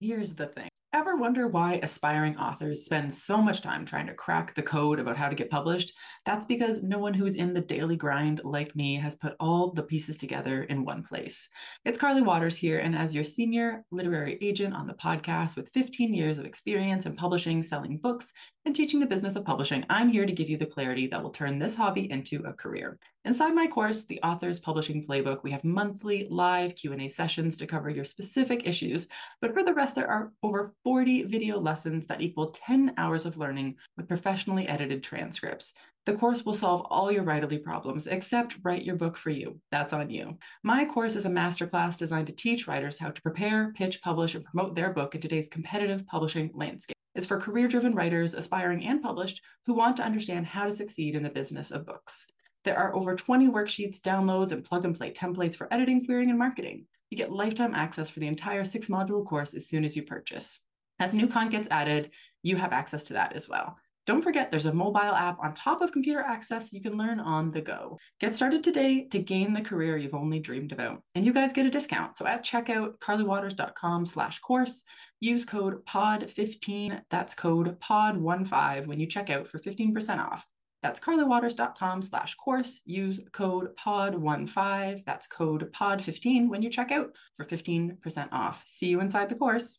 Here's the thing. Ever wonder why aspiring authors spend so much time trying to crack the code about how to get published? That's because no one who's in the daily grind like me has put all the pieces together in one place. It's Carly Waters here, and as your senior literary agent on the podcast with 15 years of experience in publishing, selling books, and teaching the business of publishing, I'm here to give you the clarity that will turn this hobby into a career. Inside my course, The Author's Publishing Playbook, we have monthly live Q&A sessions to cover your specific issues, but for the rest, there are over 40 video lessons that equal 10 hours of learning with professionally edited transcripts. The course will solve all your writerly problems, except write your book for you. That's on you. My course is a masterclass designed to teach writers how to prepare, pitch, publish, and promote their book in today's competitive publishing landscape. It's for career-driven writers, aspiring and published, who want to understand how to succeed in the business of books. There are over 20 worksheets, downloads, and plug-and-play templates for editing, querying, and marketing. You get lifetime access for the entire 6-module course as soon as you purchase. As new content gets added, you have access to that as well. Don't forget, there's a mobile app on top of computer access you can learn on the go. Get started today to gain the career you've only dreamed about. And you guys get a discount. So at checkout, carlywaters.com/course, use code POD15, that's code POD15 when you check out for 15% off. That's carlywaters.com/course. Use code POD15, that's code POD15 when you check out for 15% off. See you inside the course.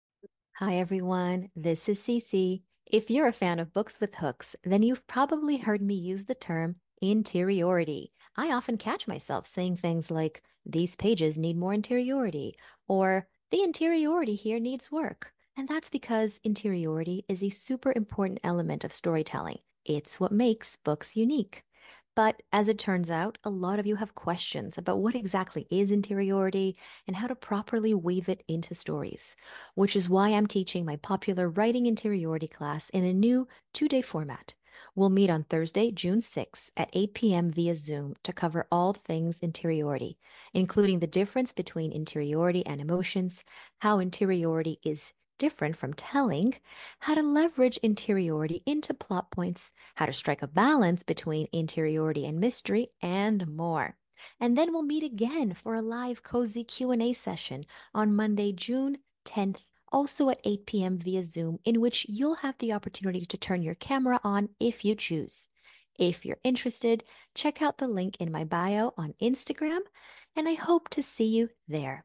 Hi everyone, this is Cece. If you're a fan of books with hooks, then you've probably heard me use the term interiority. I often catch myself saying things like, these pages need more interiority, or the interiority here needs work. And that's because interiority is a super important element of storytelling. It's what makes books unique. But as it turns out, a lot of you have questions about what exactly is interiority and how to properly weave it into stories, which is why I'm teaching my popular Writing Interiority class in a new 2-day format. We'll meet on Thursday, June 6th at 8 p.m. via Zoom to cover all things interiority, including the difference between interiority and emotions, how interiority is different from telling, how to leverage interiority into plot points, how to strike a balance between interiority and mystery, and more. And then we'll meet again for a live cozy Q&A session on Monday, June 10th, also at 8 p.m. via Zoom, in which you'll have the opportunity to turn your camera on if you choose. If you're interested, check out the link in my bio on Instagram, and I hope to see you there.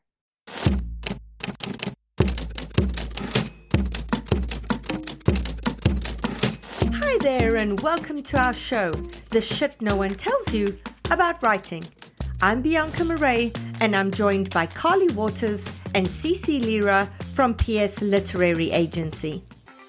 Hi there and welcome to our show, The Shit No One Tells You About Writing. I'm Bianca Murray and I'm joined by Carly Waters and Cece Lira from PS Literary Agency.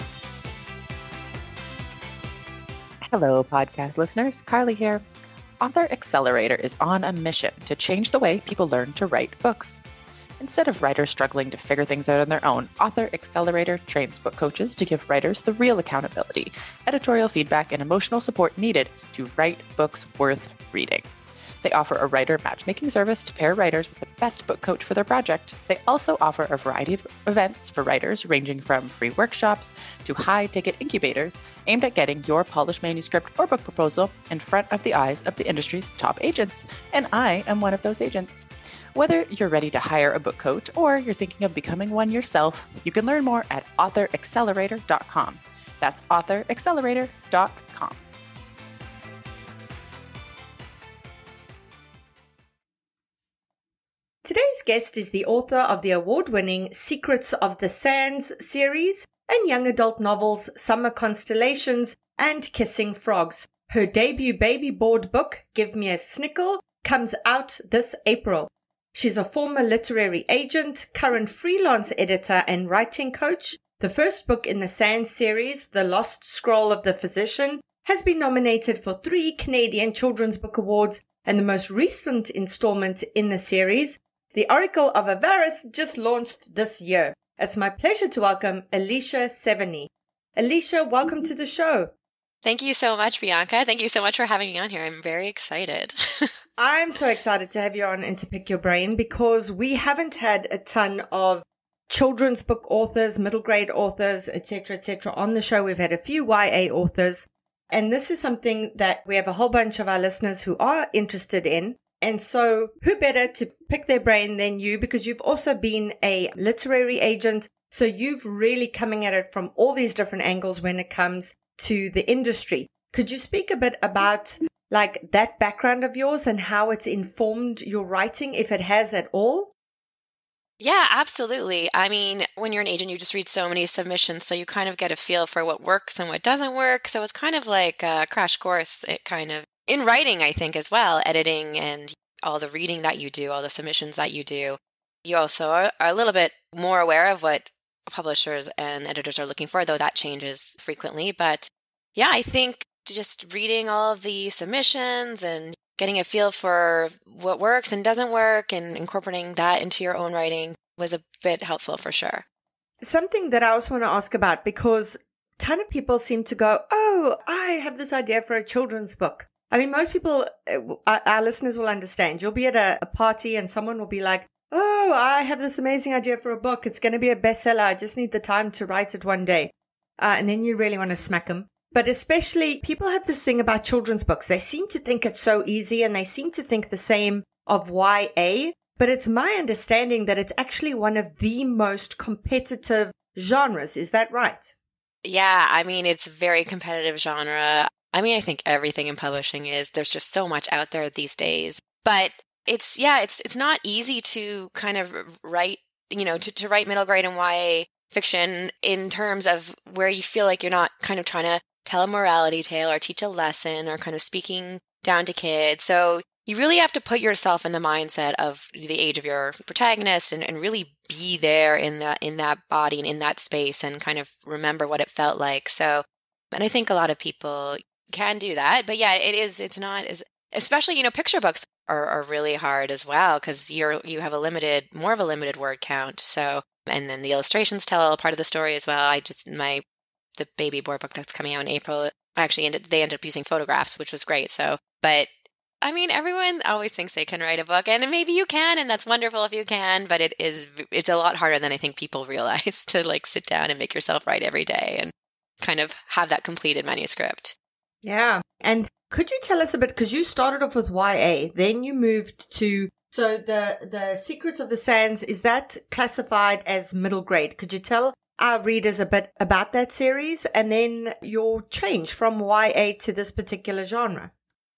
Hello, podcast listeners. Carly here. Author Accelerator is on a mission to change the way people learn to write books. Instead of writers struggling to figure things out on their own, Author Accelerator trains book coaches to give writers the real accountability, editorial feedback, and emotional support needed to write books worth reading. They offer a writer matchmaking service to pair writers with the best book coach for their project. They also offer a variety of events for writers, ranging from free workshops to high-ticket incubators aimed at getting your polished manuscript or book proposal in front of the eyes of the industry's top agents. And I am one of those agents. Whether you're ready to hire a book coach or you're thinking of becoming one yourself, you can learn more at authoraccelerator.com. That's authoraccelerator.com. Today's guest is the author of the award-winning Secrets of the Sands series and young adult novels Summer Constellations and Kissing Frogs. Her debut baby board book, Give Me a Snickle, comes out this April. She's a former literary agent, current freelance editor and writing coach. The first book in the Sands series, The Lost Scroll of the Physician, has been nominated for 3 Canadian Children's Book Awards, and the most recent installment in the series, The Oracle of Avaris, just launched this year. It's my pleasure to welcome Alicia Sevigny. Alicia, welcome to the show. Thank you so much, Bianca. Thank you so much for having me on here. I'm very excited. I'm so excited to have you on and to pick your brain because we haven't had a ton of children's book authors, middle grade authors, etc., on the show. We've had a few YA authors, and this is something that we have a whole bunch of our listeners who are interested in. And so who better to pick their brain than you, because you've also been a literary agent. So you've really coming at it from all these different angles when it comes to the industry. Could you speak a bit about like that background of yours and how it's informed your writing, if it has at all? Yeah, absolutely. I mean, when you're an agent, you just read so many submissions, so you kind of get a feel for what works and what doesn't work. So it's kind of like a crash course, it kind of in writing, I think, as well, editing and all the reading that you do, all the submissions that you do. You also are a little bit more aware of what publishers and editors are looking for, though that changes frequently. But yeah, I think just reading all of the submissions and getting a feel for what works and doesn't work and incorporating that into your own writing was a bit helpful for sure. Something that I also want to ask about, because a ton of people seem to go, oh, I have this idea for a children's book. I mean, most people, our listeners will understand. You'll be at a party and someone will be like, oh, I have this amazing idea for a book. It's going to be a bestseller. I just need the time to write it one day. And then you really want to smack them. But especially people have this thing about children's books. They seem to think it's so easy and they seem to think the same of YA. But it's my understanding that it's actually one of the most competitive genres. Is that right? Yeah, I mean, it's a very competitive genre. I mean, I think everything in publishing is. There's just so much out there these days. But it's not easy to kind of write, to write middle grade and YA fiction in terms of where you feel like you're not kind of trying to tell a morality tale or teach a lesson or kind of speaking down to kids. So you really have to put yourself in the mindset of the age of your protagonist and really be there in that body and in that space and kind of remember what it felt like. So, and I think a lot of people can do that. But yeah, it's not as, especially, picture books are really hard as well because you have more of a limited word count. So, and then the illustrations tell a part of the story as well. The baby board book that's coming out in April, they ended up using photographs, which was great. So, but I mean, everyone always thinks they can write a book, and maybe you can, and that's wonderful if you can, but it's a lot harder than I think people realize to like sit down and make yourself write every day and kind of have that completed manuscript. Yeah. And could you tell us a bit, because you started off with YA, then you moved to, so the Secrets of the Sands, is that classified as middle grade? Could you tell our readers a bit about that series and then your change from YA to this particular genre?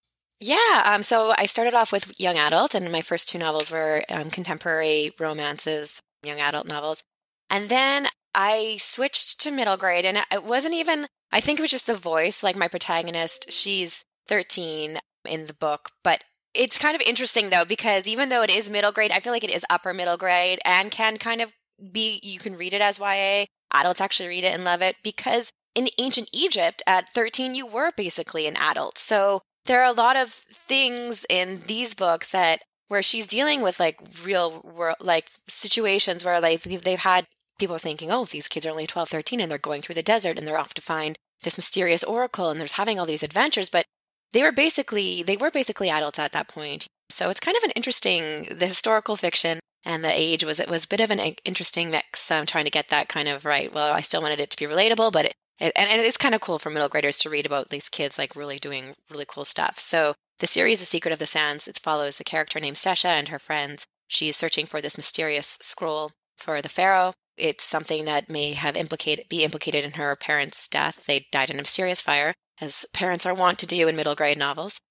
Yeah, so I started off with young adult, and my first two novels were contemporary romances, young adult novels. And then I switched to middle grade, and it wasn't even, I think it was just the voice, like my protagonist, she's 13 in the book, but it's kind of interesting though, because even though it is middle grade, I feel like it is upper middle grade and can kind of be, you can read it as YA. Adults actually read it and love it because in ancient Egypt at 13, you were basically an adult. So there are a lot of things in these books where she's dealing with like real world, like situations where like they've had people thinking, oh, these kids are only 12, 13 and they're going through the desert and they're off to find this mysterious oracle and they're having all these adventures. But they were basically adults at that point. So it's kind of an interesting, the historical fiction and the age was a bit of an interesting mix. I'm trying to get that kind of right. Well, I still wanted it to be relatable, but it's kind of cool for middle graders to read about these kids like really doing really cool stuff. So the series, The Secret of the Sands, it follows a character named Sesha and her friends. She's searching for this mysterious scroll for the pharaoh. It's something that may have be implicated in her parents' death. They died in a mysterious fire, as parents are wont to do in middle grade novels.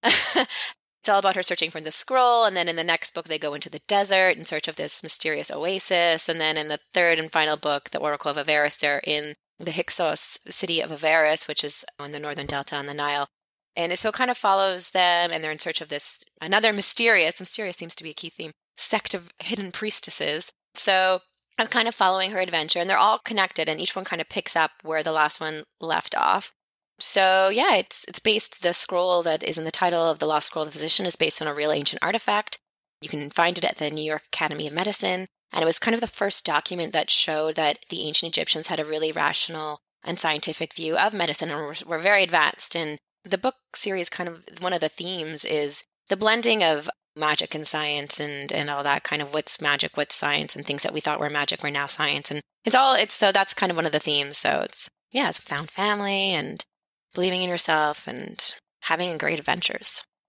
It's all about her searching for the scroll, and then in the next book they go into the desert in search of this mysterious oasis, and then in the third and final book, The Oracle of Avaris, they're in the Hyksos city of Avaris, which is on the northern delta on the Nile. And it so kind of follows them, and they're in search of this, another mysterious seems to be a key theme, sect of hidden priestesses. So I'm kind of following her adventure, and they're all connected, and each one kind of picks up where the last one left off. So yeah, it's based, the scroll that is in the title of The Lost Scroll of the Physician is based on a real ancient artifact. You can find it at the New York Academy of Medicine. And it was kind of the first document that showed that the ancient Egyptians had a really rational and scientific view of medicine and were very advanced. And the book series, kind of one of the themes is the blending of magic and science and all that kind of what's magic, what's science, and things that we thought were magic were now science. And so that's kind of one of the themes. So it's found family and believing in yourself and having great adventures.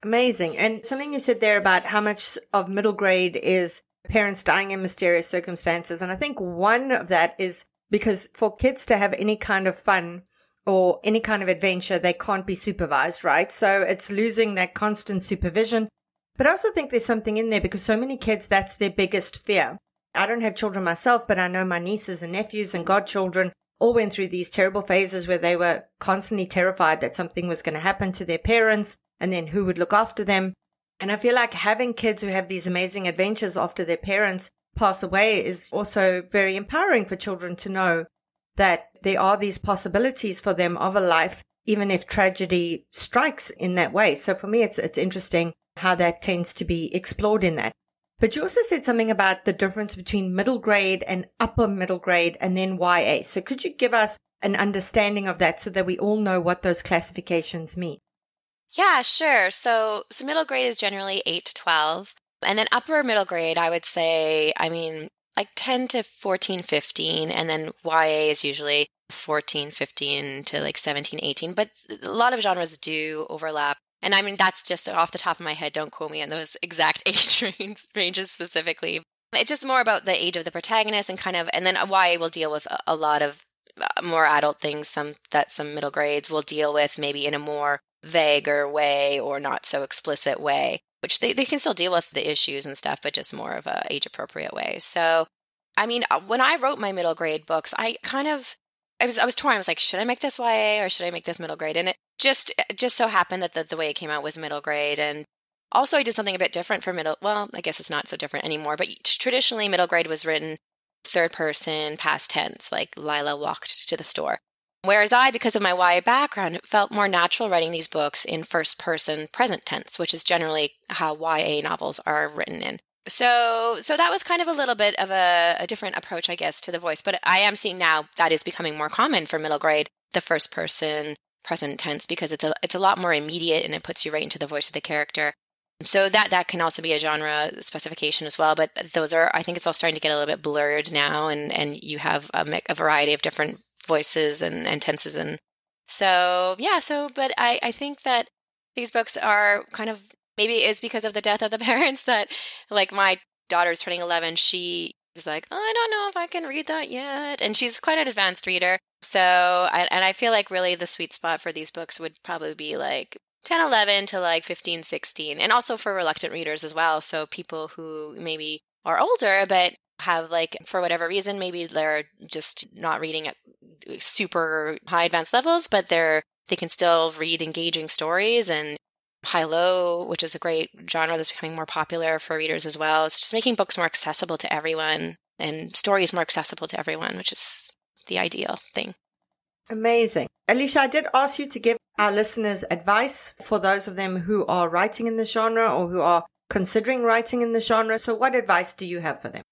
Amazing. And something you said there about how much of middle grade is parents dying in mysterious circumstances. And I think one of that is because for kids to have any kind of fun or any kind of adventure, they can't be supervised, right? So it's losing that constant supervision. But I also think there's something in there because so many kids, that's their biggest fear. I don't have children myself, but I know my nieces and nephews and godchildren all went through these terrible phases where they were constantly terrified that something was going to happen to their parents and then who would look after them. And I feel like having kids who have these amazing adventures after their parents pass away is also very empowering for children to know that there are these possibilities for them of a life, even if tragedy strikes in that way. So for me, it's interesting how that tends to be explored in that. But you also said something about the difference between middle grade and upper middle grade and then YA. So could you give us an understanding of that so that we all know what those classifications mean? Yeah, sure. So middle grade is generally 8 to 12. And then upper middle grade, I would say, like 10 to 14, 15. And then YA is usually 14, 15 to like 17, 18. But a lot of genres do overlap. And that's just off the top of my head. Don't quote me on those exact age ranges specifically. It's just more about the age of the protagonist and then YA will deal with a lot of more adult things, some middle grades will deal with maybe in a more vaguer way or not so explicit way, which they can still deal with the issues and stuff, but just more of a age appropriate way. So, when I wrote my middle grade books, I was torn. I was like, should I make this YA or should I make this middle grade? And it just so happened that the way it came out was middle grade. And also I did something a bit different for middle. Well, I guess it's not so different anymore, but traditionally middle grade was written third person, past tense, like Lila walked to the store. Whereas I, because of my YA background, felt more natural writing these books in first person present tense, which is generally how YA novels are written in. So that was kind of a little bit of a different approach, I guess, to the voice. But I am seeing now that is becoming more common for middle grade, the first person present tense, because it's a lot more immediate and it puts you right into the voice of the character. So that can also be a genre specification as well. But those are, I think it's all starting to get a little bit blurred now, and you have a variety of different voices and tenses. And so, yeah, but I think that these books are kind of, maybe it's because of the death of the parents that, like, my daughter's turning 11. She was like, oh, I don't know if I can read that yet. And she's quite an advanced reader. So, I feel like really the sweet spot for these books would probably be like 10, 11 to like 15, 16. And also for reluctant readers as well. So people who maybe are older, but have, like, for whatever reason, maybe they're just not reading at super high advanced levels, but they can still read engaging stories. And high-low, which is a great genre that's becoming more popular for readers as well. It's just making books more accessible to everyone and stories more accessible to everyone, which is the ideal thing. Amazing. Alicia, I did ask you to give our listeners advice for those of them who are writing in the genre or who are considering writing in the genre. So what advice do you have for them?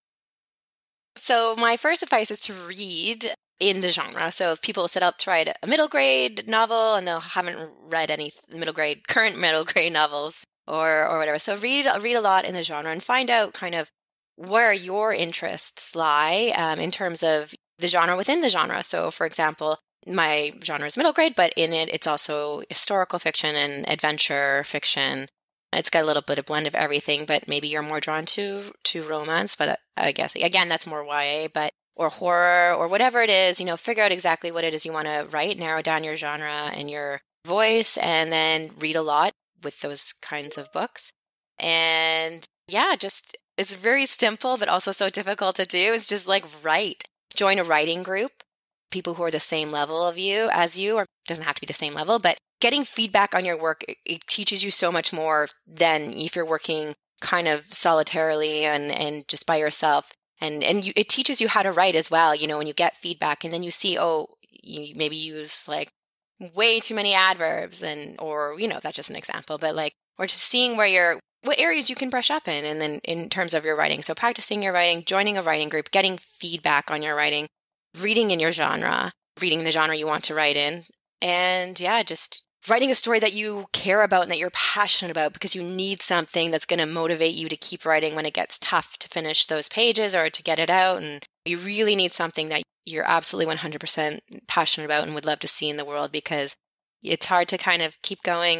So my first advice is to read in the genre. So if people set up to write a middle grade novel and they haven't read any current middle grade novels or whatever, so read a lot in the genre and find out kind of where your interests lie in terms of the genre within the genre. So for example, my genre is middle grade, but in it's also historical fiction and adventure fiction. It's got a little bit of blend of everything, but maybe you're more drawn to romance. But I guess, again, that's more YA, or horror or whatever it is, figure out exactly what it is you want to write, narrow down your genre and your voice, and then read a lot with those kinds of books. And yeah, it's very simple, but also so difficult to do. It's just like write. Join a writing group, people who are the same level as you, or doesn't have to be the same level, but getting feedback on your work, it teaches you so much more than if you're working kind of solitarily and just by yourself. And it teaches you how to write as well, when you get feedback and then you see, you maybe use like way too many adverbs or that's just an example, but or just seeing what areas you can brush up in. And then in terms of your writing, so practicing your writing, joining a writing group, getting feedback on your writing, reading in your genre, reading the genre you want to write in. And yeah, just writing a story that you care about and that you're passionate about, because you need something that's going to motivate you to keep writing when it gets tough to finish those pages or to get it out. And you really need something that you're absolutely 100% passionate about and would love to see in the world, because it's hard to kind of keep going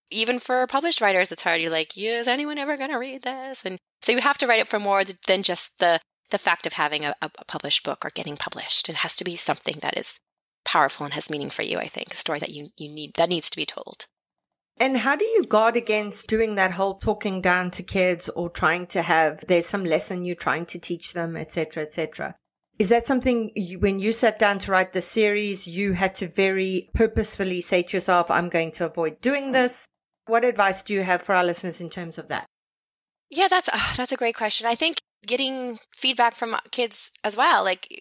even for published writers, it's hard. You're like, is anyone ever going to read this? And so you have to write it for more than just the fact of having a published book or getting published. It has to be something that is powerful and has meaning for you, I think, a story that you need, that needs to be told. And how do you guard against doing that whole talking down to kids or trying to have, there's some lesson you're trying to teach them, etc., etc.? Is that something when you sat down to write the series, you had to very purposefully say to yourself, I'm going to avoid doing this? What advice do you have for our listeners in terms of that? Yeah, that's a great question. I think getting feedback from kids as well, like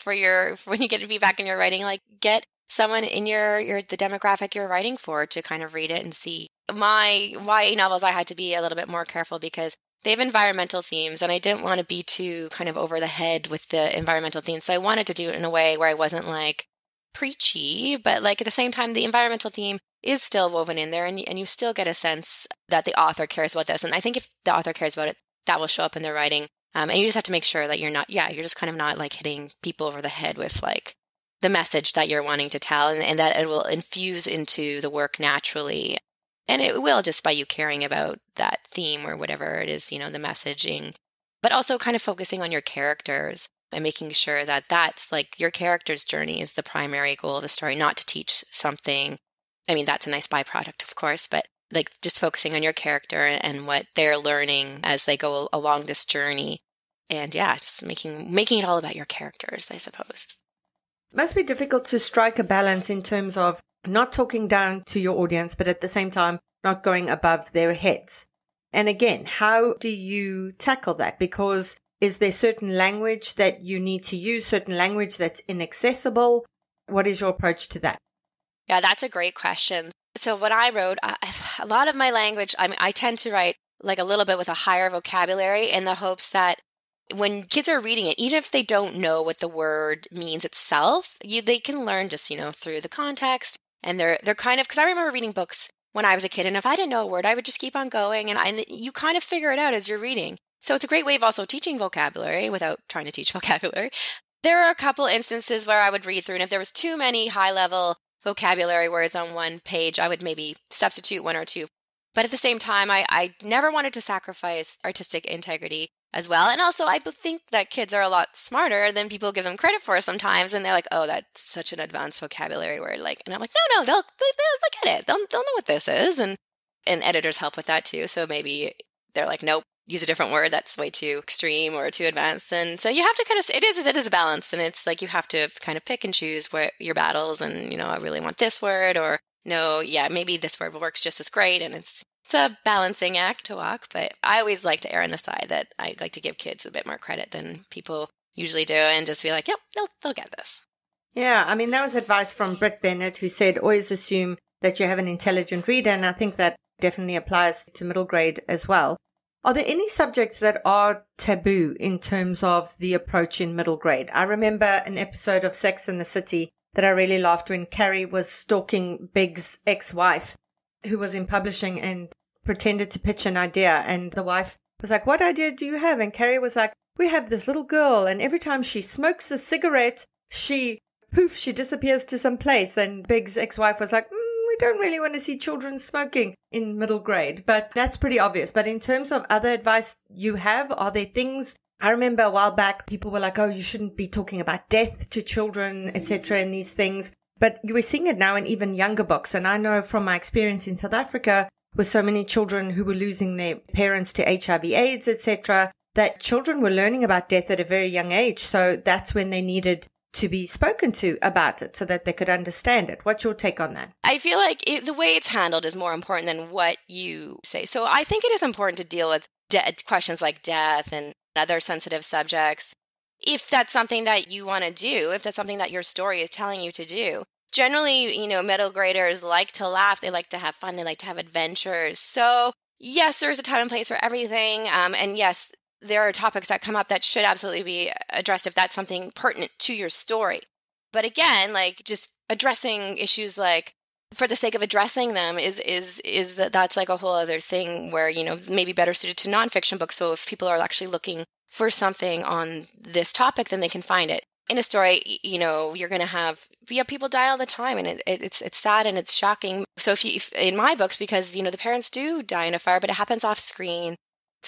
when you get feedback in your writing, like get someone in the demographic you're writing for to kind of read it and see. My YA novels, I had to be a little bit more careful because they have environmental themes, and I didn't want to be too kind of over the head with the environmental themes. So I wanted to do it in a way where I wasn't like preachy, but like at the same time, the environmental theme is still woven in there, and you still get a sense that the author cares about this. And I think if the author cares about it, that will show up in their writing. And you just have to make sure that you're just kind of not like hitting people over the head with like the message that you're wanting to tell, and that it will infuse into the work naturally. And it will just by you caring about that theme or whatever it is, the messaging, but also kind of focusing on your characters and making sure that that's like your character's journey is the primary goal of the story, not to teach something. I mean, that's a nice byproduct, of course, but like just focusing on your character and what they're learning as they go along this journey. And yeah, just making it all about your characters, I suppose. It must be difficult to strike a balance in terms of not talking down to your audience, but at the same time, not going above their heads. And again, how do you tackle that? Because is there certain language that you need to use, certain language that's inaccessible? What is your approach to that? Yeah, that's a great question. So when I wrote, a lot of my language, I tend to write like a little bit with a higher vocabulary in the hopes that when kids are reading it, even if they don't know what the word means itself, they can learn just, through the context. And they're kind of, because I remember reading books when I was a kid, and if I didn't know a word, I would just keep on going, and you kind of figure it out as you're reading. So it's a great way of also teaching vocabulary without trying to teach vocabulary. There are a couple instances where I would read through, and if there was too many high-level vocabulary words on one page, I would maybe substitute one or two. But at the same time, I never wanted to sacrifice artistic integrity as well. And also, I think that kids are a lot smarter than people give them credit for sometimes. And they're like, oh, that's such an advanced vocabulary word. And I'm like, no, they'll get it. They'll know what this is. And editors help with that too. So maybe they're like, nope, use a different word. That's way too extreme or too advanced. And so you have to it is a balance. And it's like, you have to kind of pick and choose your battles. And, I really want this word, or no, yeah, maybe this word works just as great. And it's a balancing act to walk, but I always like to err on the side that I like to give kids a bit more credit than people usually do and just be like, yep, they'll get this. Yeah, I mean, that was advice from Britt Bennett, who said, always assume that you have an intelligent reader, and I think that definitely applies to middle grade as well. Are there any subjects that are taboo in terms of the approach in middle grade? I remember an episode of Sex and the City that I really laughed when Carrie was stalking Big's ex-wife, who was in publishing, and pretended to pitch an idea. And the wife was like, what idea do you have? And Carrie was like, we have this little girl, and every time she smokes a cigarette, she disappears to some place. And Big's ex-wife was like, we don't really want to see children smoking in middle grade, but that's pretty obvious. But in terms of other advice you have, are there things? I remember a while back, people were like, oh, you shouldn't be talking about death to children, etc., and these things. But we're seeing it now in even younger books. And I know from my experience in South Africa, with so many children who were losing their parents to HIV/AIDS, etc., that children were learning about death at a very young age. So that's when they needed to be spoken to about it so that they could understand it. What's your take on that? I feel like the way it's handled is more important than what you say. So I think it is important to deal with questions like death and other sensitive subjects if that's something that you want to do, if that's something that your story is telling you to do. Generally, middle graders like to laugh. They like to have fun. They like to have adventures. So yes, there's a time and place for everything. And yes, there are topics that come up that should absolutely be addressed if that's something pertinent to your story. But again, like just addressing issues like for the sake of addressing them that's like a whole other thing where, maybe better suited to nonfiction books. So if people are actually looking for something on this topic, then they can find it. in a story, you're going to have people die all the time, and it's sad and it's shocking. So if in my books, because the parents do die in a fire, but it happens off screen.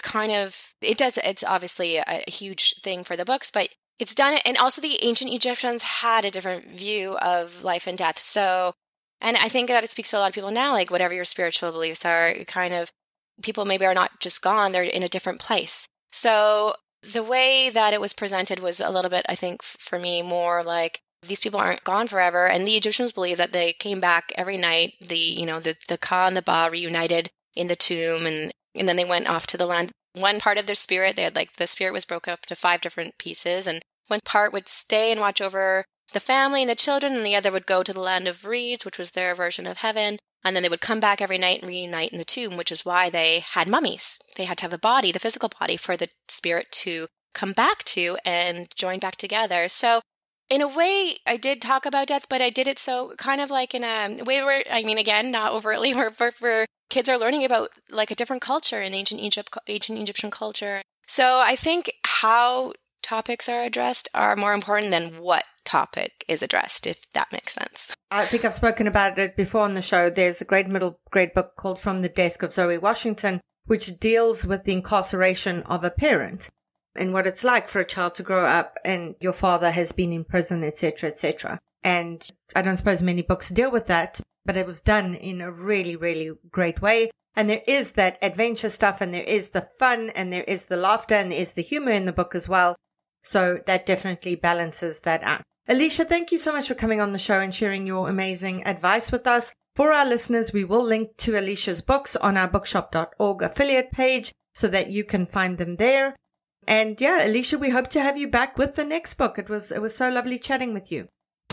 It's obviously a huge thing for the books, but it's done. And also the ancient Egyptians had a different view of life and death. So, and I think that it speaks to a lot of people now, like whatever your spiritual beliefs are, kind of people maybe are not just gone, they're in a different place. So the way that it was presented was a little bit, I think, for me, more like these people aren't gone forever. And the Egyptians believe that they came back every night. The Ka and the Ba reunited in the tomb, and then they went off to the land. One part of their spirit, they had the spirit was broken up to 5 different pieces, and one part would stay and watch over the family and the children, and the other would go to the land of reeds, which was their version of heaven. And then they would come back every night and reunite in the tomb, which is why they had mummies. They had to have the body, the physical body, for the spirit to come back to and join back together. So in a way, I did talk about death, but I did it so kind of like in a way where, again, not overtly, where kids are learning about like a different culture in ancient Egyptian culture. So I think how topics are addressed are more important than what topic is addressed, if that makes sense. I think I've spoken about it before on the show. There's a great middle grade book called From the Desk of Zoe Washington, which deals with the incarceration of a parent and what it's like for a child to grow up and your father has been in prison, etc., etc. And I don't suppose many books deal with that, but it was done in a really, really great way. And there is that adventure stuff, and there is the fun, and there is the laughter, and there is the humor in the book as well. So that definitely balances that out. Alicia, thank you so much for coming on the show and sharing your amazing advice with us. For our listeners, we will link to Alicia's books on our bookshop.org affiliate page so that you can find them there. And yeah, Alicia, we hope to have you back with the next book. It was so lovely chatting with you.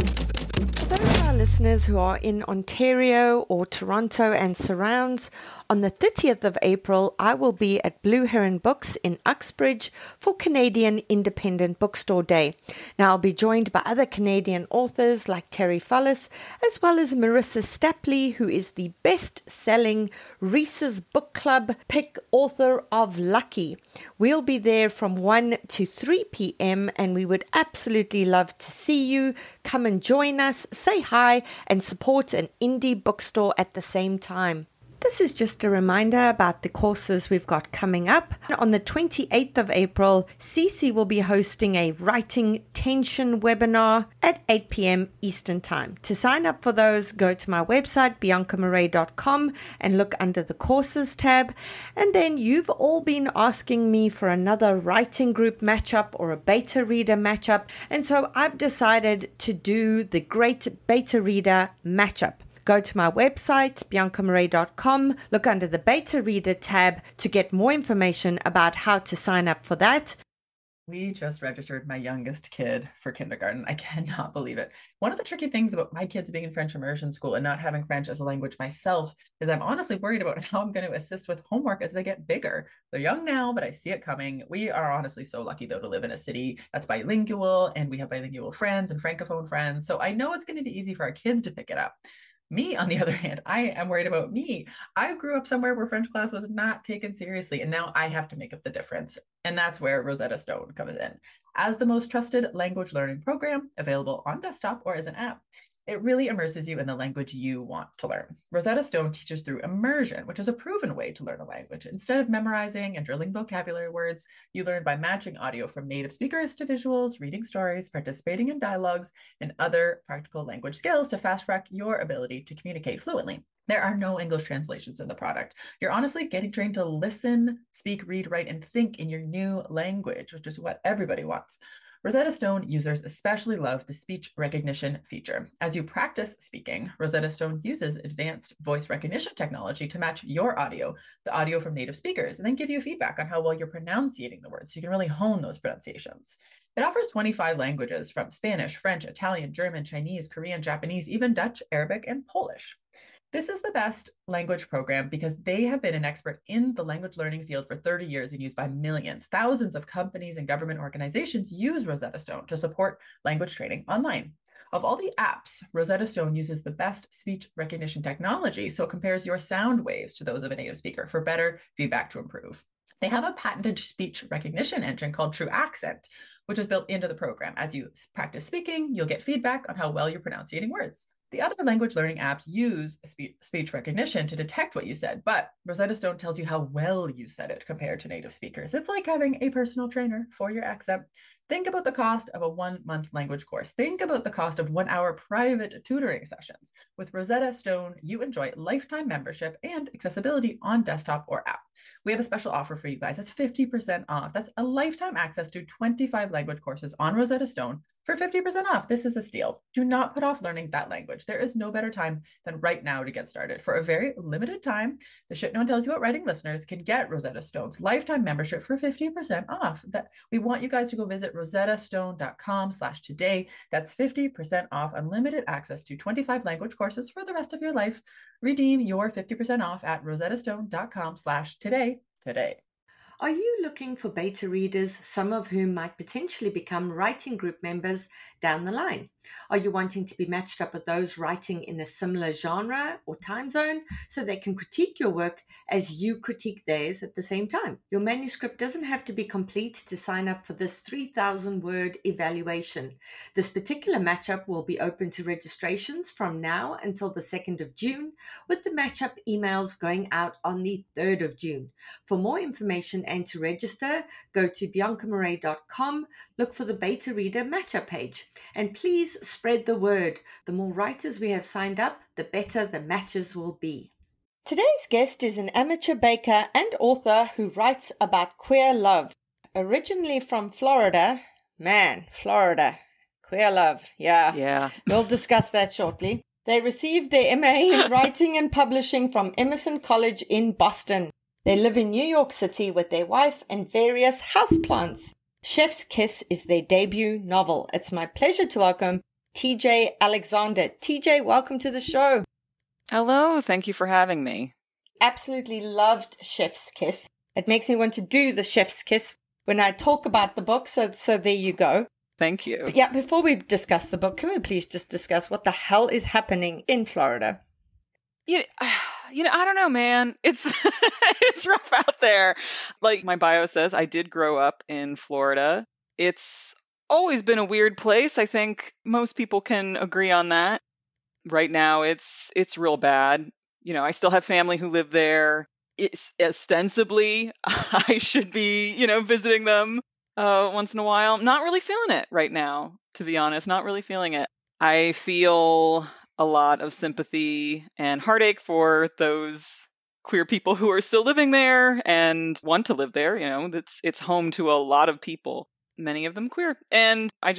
For those of our listeners who are in Ontario or Toronto and surrounds, on the 30th of April, I will be at Blue Heron Books in Uxbridge for Canadian Independent Bookstore Day. Now, I'll be joined by other Canadian authors like Terry Fallis, as well as Marissa Stapley, who is the best-selling Reese's Book Club pick author of Lucky. We'll be there from 1 to 3 p.m. and we would absolutely love to see you. Come and join us, say hi, and support an indie bookstore at the same time. This is just a reminder about the courses we've got coming up. On the 28th of April, Cece will be hosting a writing tension webinar at 8 p.m. Eastern Time. To sign up for those, go to my website, biancamarais.com, and look under the courses tab. And then you've all been asking me for another writing group matchup or a beta reader matchup. And so I've decided to do the Great Beta Reader matchup. Go to my website, biancamarais.com, look under the Beta Reader tab to get more information about how to sign up for that. We just registered my youngest kid for kindergarten. I cannot believe it. One of the tricky things about my kids being in French immersion school and not having French as a language myself is I'm honestly worried about how I'm going to assist with homework as they get bigger. They're young now, but I see it coming. We are honestly so lucky, though, to live in a city that's bilingual, and we have bilingual friends and Francophone friends. So I know it's going to be easy for our kids to pick it up. Me, on the other hand, I am worried about me. I grew up somewhere where French class was not taken seriously, and now I have to make up the difference. And that's where Rosetta Stone comes in. As the most trusted language learning program available on desktop or as an app, it really immerses you in the language you want to learn. Rosetta Stone teaches through immersion, which is a proven way to learn a language. Instead of memorizing and drilling vocabulary words, you learn by matching audio from native speakers to visuals, reading stories, participating in dialogues, and other practical language skills to fast-track your ability to communicate fluently. There are no English translations in the product. You're honestly getting trained to listen, speak, read, write, and think in your new language, which is what everybody wants. Rosetta Stone users especially love the speech recognition feature. As you practice speaking, Rosetta Stone uses advanced voice recognition technology to match your audio, the audio from native speakers, and then give you feedback on how well you're pronunciating the words so you can really hone those pronunciations. It offers 25 languages from Spanish, French, Italian, German, Chinese, Korean, Japanese, even Dutch, Arabic, and Polish. This is the best language program because they have been an expert in the language learning field for 30 years and used by millions. Thousands of companies and government organizations use Rosetta Stone to support language training online. Of all the apps, Rosetta Stone uses the best speech recognition technology, so it compares your sound waves to those of a native speaker for better feedback to improve. They have a patented speech recognition engine called True Accent, which is built into the program. As you practice speaking, you'll get feedback on how well you're pronunciating words. The other language learning apps use speech recognition to detect what you said, but Rosetta Stone tells you how well you said it compared to native speakers. It's like having a personal trainer for your accent. Think about the cost of a 1-month language course. Think about the cost of 1-hour private tutoring sessions. With Rosetta Stone, you enjoy lifetime membership and accessibility on desktop or app. We have a special offer for you guys. That's 50% off. That's a lifetime access to 25 language courses on Rosetta Stone for 50% off. This is a steal. Do not put off learning that language. There is no better time than right now to get started. For a very limited time, the Shit No One Tells You About Writing listeners can get Rosetta Stone's lifetime membership for 50% off. We want you guys to go visit rosettastone.com/today. That's 50% off unlimited access to 25 language courses for the rest of your life. Redeem your 50% off at rosettastone.com/today today. Are you looking for beta readers, some of whom might potentially become writing group members down the line? Are you wanting to be matched up with those writing in a similar genre or time zone so they can critique your work as you critique theirs at the same time? Your manuscript doesn't have to be complete to sign up for this 3,000-word evaluation. This particular matchup will be open to registrations from now until the 2nd of June, with the matchup emails going out on the 3rd of June. For more information and to register, go to biancamurray.com, look for the beta reader matchup page, and please spread the word. The more writers we have signed up, the better the matches will be. Today's guest is an amateur baker and author who writes about queer love. Originally from Florida, Florida, queer love, yeah. We'll discuss that shortly. They received their MA in Writing and Publishing from Emerson College in Boston. They live in New York City with their wife and various houseplants. Chef's Kiss is their debut novel. It's my pleasure to welcome TJ Alexander. TJ, welcome to the show. Hello, thank you for having me. Absolutely loved Chef's Kiss. It makes me want to do the Chef's Kiss when I talk about the book, so there you go. Thank you. But yeah, before we discuss the book, can we please just discuss what the hell is happening in Florida? I don't know, man. It's it's rough out there. Like my bio says, I did grow up in Florida. It's always been a weird place. I think most people can agree on that. Right now, it's real bad. I still have family who live there. It's ostensibly I should be, visiting them once in a while. Not really feeling it right now, to be honest. Not really feeling it. I feel a lot of sympathy and heartache for those queer people who are still living there and want to live there. It's home to a lot of people, many of them queer. And can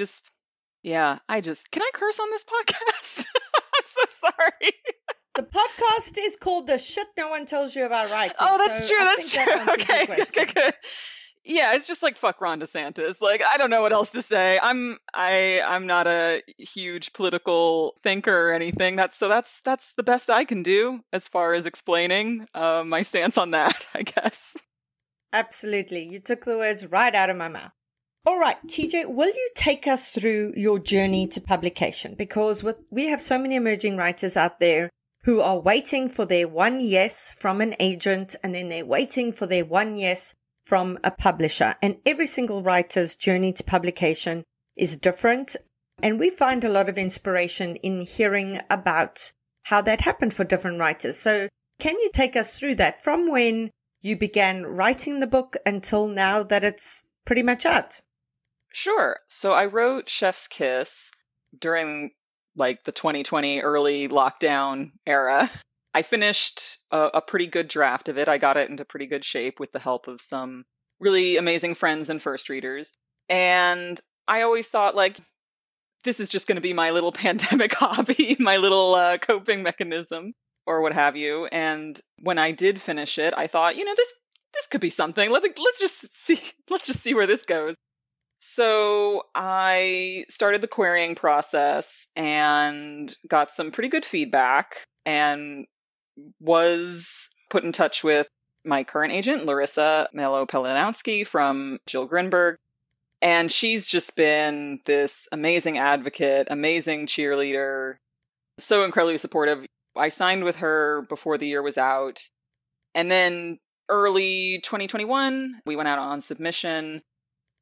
I curse on this podcast? I'm so sorry. The podcast is called The Shit No One Tells You About Writing. Oh, that's true. That's true. Okay, good. Yeah, it's just like fuck Ron DeSantis. Like, I don't know what else to say. I'm not a huge political thinker or anything. That's the best I can do as far as explaining my stance on that, I guess. Absolutely. You took the words right out of my mouth. All right, TJ, will you take us through your journey to publication? Because we have so many emerging writers out there who are waiting for their one yes from an agent, and then they're waiting for their one yes from a publisher. And every single writer's journey to publication is different. And we find a lot of inspiration in hearing about how that happened for different writers. So can you take us through that from when you began writing the book until now that it's pretty much out? Sure. So I wrote Chef's Kiss during the 2020 early lockdown era. I finished a pretty good draft of it. I got it into pretty good shape with the help of some really amazing friends and first readers. And I always thought, this is just going to be my little pandemic hobby, my little coping mechanism or what have you. And when I did finish it, I thought, this could be something. Let's just see where this goes. So I started the querying process and got some pretty good feedback and was put in touch with my current agent, Larissa Mello-Pelinowski from Jill Grinberg. And she's just been this amazing advocate, amazing cheerleader, so incredibly supportive. I signed with her before the year was out. And then early 2021, we went out on submission.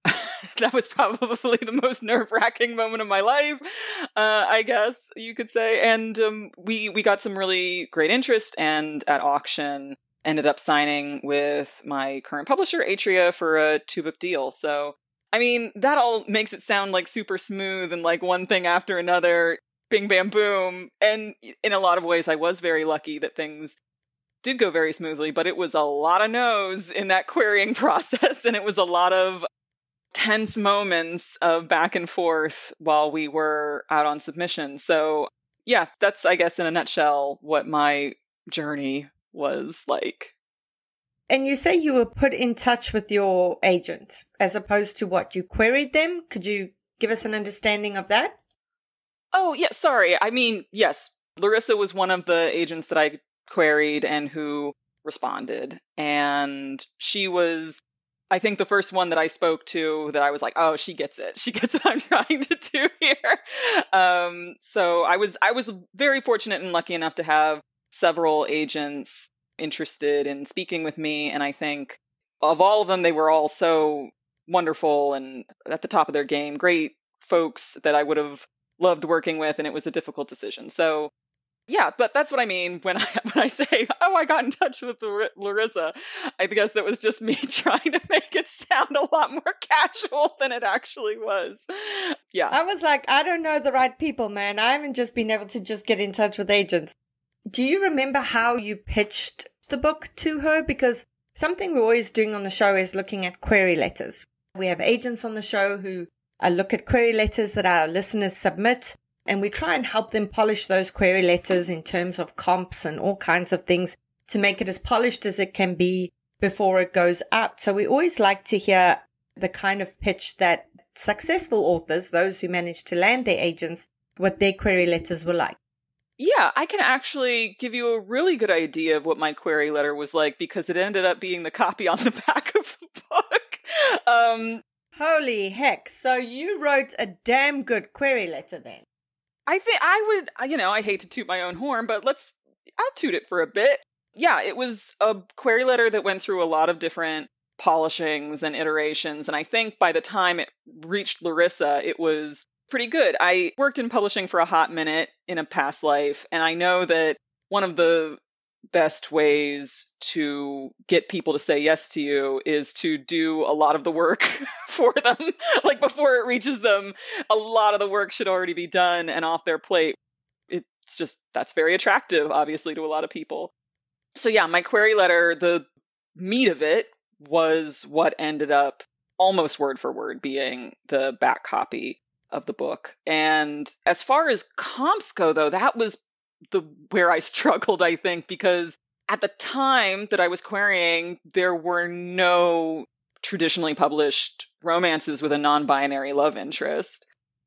that was probably the most nerve-wracking moment of my life, I guess you could say. And we got some really great interest, and at auction ended up signing with my current publisher, Atria, for a 2-book deal. So, I mean, that all makes it sound like super smooth and like one thing after another, bing, bam, boom. And in a lot of ways, I was very lucky that things did go very smoothly, but it was a lot of no's in that querying process. And it was a lot of tense moments of back and forth while we were out on submission. So yeah, that's, I guess, in a nutshell, what my journey was like. And you say you were put in touch with your agent as opposed to what? You queried them? Could you give us an understanding of that? Oh, yeah, sorry. I mean, yes, Larissa was one of the agents that I queried and who responded. And she was, I think, the first one that I spoke to that I was like, oh, she gets it. She gets what I'm trying to do here. So I was very fortunate and lucky enough to have several agents interested in speaking with me. And I think of all of them, they were all so wonderful and at the top of their game, great folks that I would have loved working with. And it was a difficult decision. So yeah, but that's what I mean when I say, oh, I got in touch with Larissa. I guess that was just me trying to make it sound a lot more casual than it actually was. Yeah. I was like, I don't know the right people, man. I haven't just been able to just get in touch with agents. Do you remember how you pitched the book to her? Because something we're always doing on the show is looking at query letters. We have agents on the show who look at query letters that our listeners submit, and we try and help them polish those query letters in terms of comps and all kinds of things to make it as polished as it can be before it goes out. So we always like to hear the kind of pitch that successful authors, those who manage to land their agents, what their query letters were like. Yeah, I can actually give you a really good idea of what my query letter was like because it ended up being the copy on the back of the book. Holy heck. So you wrote a damn good query letter then. I think I would, I hate to toot my own horn, but I'll toot it for a bit. Yeah, it was a query letter that went through a lot of different polishings and iterations. And I think by the time it reached Larissa, it was pretty good. I worked in publishing for a hot minute in a past life, and I know that one of the best ways to get people to say yes to you is to do a lot of the work for them. Like before it reaches them, a lot of the work should already be done and off their plate. It's just, that's very attractive, obviously, to a lot of people. So yeah, my query letter, the meat of it was what ended up almost word for word being the back copy of the book. And as far as comps go, though, that was where I struggled, I think, because at the time that I was querying, there were no traditionally published romances with a non-binary love interest.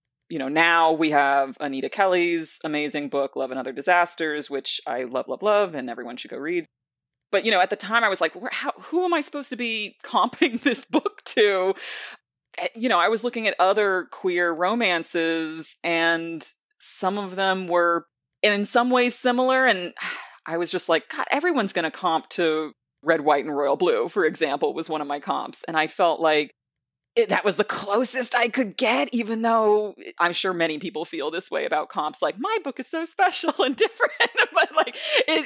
Now we have Anita Kelly's amazing book, Love and Other Disasters, which I love, love, love, and everyone should go read. But, at the time I was like, who am I supposed to be comping this book to? I was looking at other queer romances, and some of them were in some ways similar. And I was just like, God, everyone's going to comp to Red, White, and Royal Blue, for example, was one of my comps. And I felt like that was the closest I could get, even though I'm sure many people feel this way about comps. Like, my book is so special and different. But like,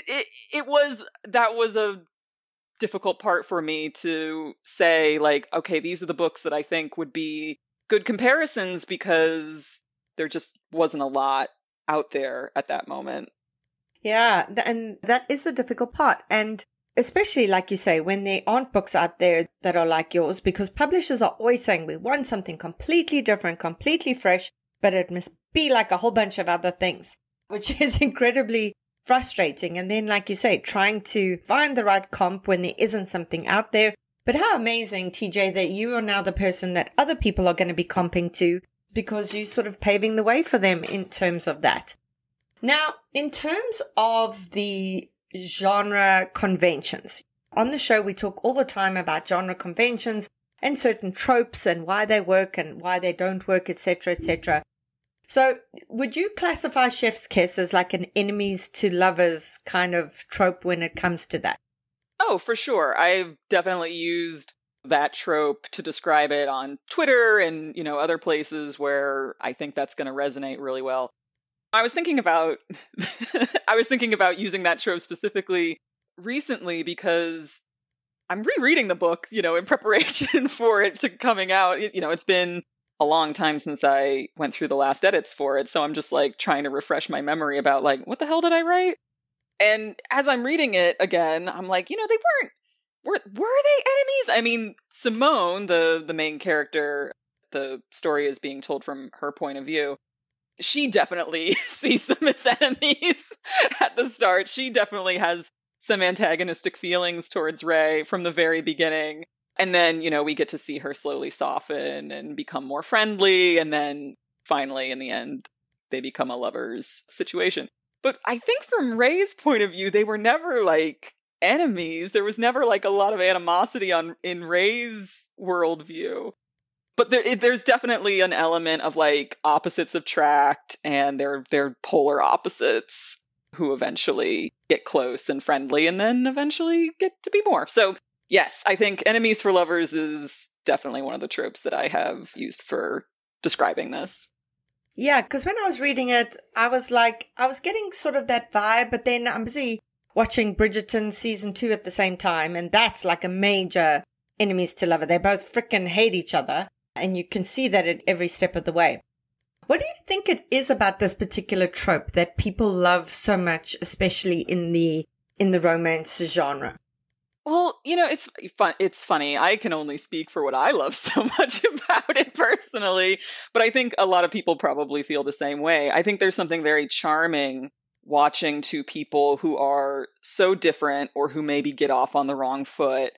that was a difficult part for me to say, like, okay, these are the books that I think would be good comparisons, because there just wasn't a lot out there at that moment. Yeah, and that is the difficult part. And especially, like you say, when there aren't books out there that are like yours, because publishers are always saying we want something completely different, completely fresh, but it must be like a whole bunch of other things, which is incredibly frustrating. And then, like you say, trying to find the right comp when there isn't something out there. But how amazing, TJ, that you are now the person that other people are going to be comping to, because you're sort of paving the way for them in terms of that. Now, in terms of the genre conventions, on the show we talk all the time about genre conventions and certain tropes and why they work and why they don't work, etc., etc. So would you classify Chef's Kiss as like an enemies to lovers kind of trope when it comes to that? Oh, for sure. I've definitely used that trope to describe it on Twitter and, other places where I think that's going to resonate really well. I was thinking about using that trope specifically recently because I'm rereading the book, in preparation for it to coming out. It's been a long time since I went through the last edits for it, so I'm just like trying to refresh my memory about like, what the hell did I write? And as I'm reading it again, I'm like, they were they enemies? I mean, Simone, the main character, the story is being told from her point of view. She definitely sees them as enemies at the start. She definitely has some antagonistic feelings towards Ray from the very beginning. And then, we get to see her slowly soften and become more friendly. And then finally, in the end, they become a lover's situation. But I think from Ray's point of view, they were never like enemies. There was never like a lot of animosity in Ray's worldview. But there's definitely an element of like opposites attract, and they're polar opposites who eventually get close and friendly and then eventually get to be more. So yes, I think enemies for lovers is definitely one of the tropes that I have used for describing this. Yeah, because when I was reading it, I was getting sort of that vibe, but then I'm busy watching Bridgerton season 2 at the same time, and that's like a major enemies to lover. They both frickin' hate each other, and you can see that at every step of the way. What do you think it is about this particular trope that people love so much, especially in the romance genre? Well, it's funny. I can only speak for what I love so much about it personally, but I think a lot of people probably feel the same way. I think there's something very charming watching two people who are so different or who maybe get off on the wrong foot,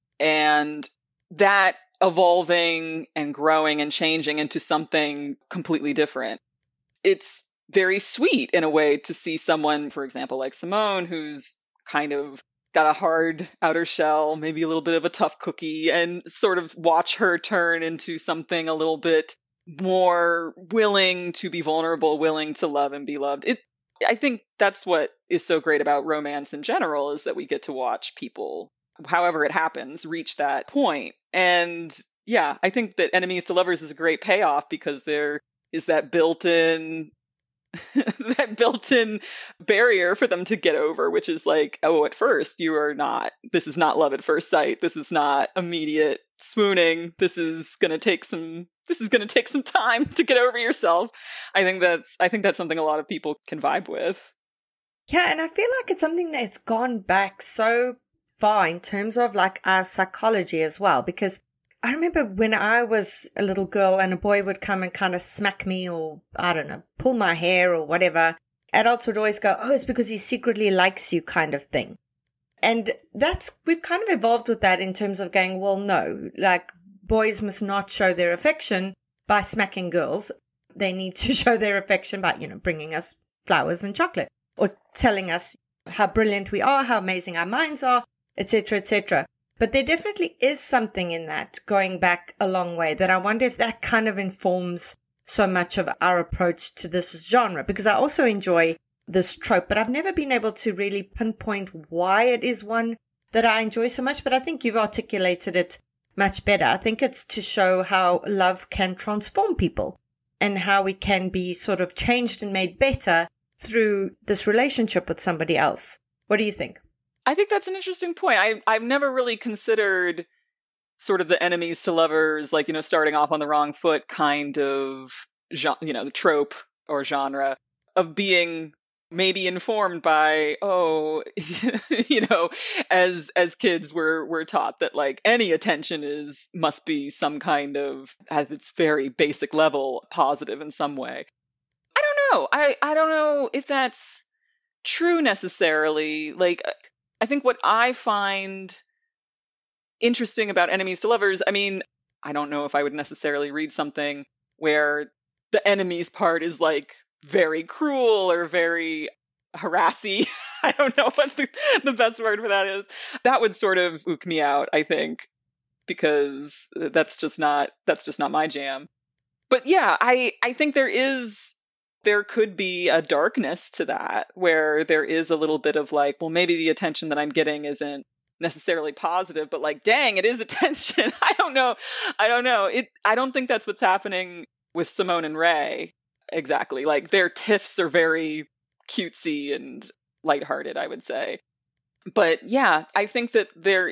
and that evolving and growing and changing into something completely different. It's very sweet in a way to see someone, for example, like Simone, who's kind of got a hard outer shell, maybe a little bit of a tough cookie, and sort of watch her turn into something a little bit more willing to be vulnerable, willing to love and be loved. I think that's what is so great about romance in general, is that we get to watch people, however it happens, reach that point. And yeah, I think that enemies to lovers is a great payoff because there is that built-in barrier for them to get over, which is like, oh, at first this is not love at first sight. This is not immediate swooning. This is going to take some time to get over yourself. I think that's something a lot of people can vibe with. Yeah, and I feel like it's something that's gone back so far in terms of like our psychology as well, because I remember when I was a little girl and a boy would come and kind of smack me or, I don't know, pull my hair or whatever, adults would always go, oh, it's because he secretly likes you kind of thing. And we've kind of evolved with that in terms of going, well, no, like boys must not show their affection by smacking girls. They need to show their affection by, bringing us flowers and chocolate or telling us how brilliant we are, how amazing our minds are, etc., etc. But there definitely is something in that going back a long way that I wonder if that kind of informs so much of our approach to this genre, because I also enjoy this trope, but I've never been able to really pinpoint why it is one that I enjoy so much. But I think you've articulated it much better. I think it's to show how love can transform people and how we can be sort of changed and made better through this relationship with somebody else. What do you think? I think that's an interesting point. I've never really considered sort of the enemies to lovers, like, starting off on the wrong foot kind of, the trope or genre of being maybe informed by, as kids we're taught that like any attention must be some kind of, at its very basic level, positive in some way. I don't know. I don't know if that's true necessarily. Like, I think what I find interesting about enemies to lovers, I mean, I don't know if I would necessarily read something where the enemies part is like very cruel or very harassy. I don't know what the best word for that is. That would sort of ook me out, I think, because that's just not my jam. But yeah, I think there could be a darkness to that, where there is a little bit of like, well, maybe the attention that I'm getting isn't necessarily positive, but like, dang, it is attention. I don't know. I don't think that's what's happening with Simone and Ray. Exactly. Like their tiffs are very cutesy and lighthearted, I would say. But yeah, I think that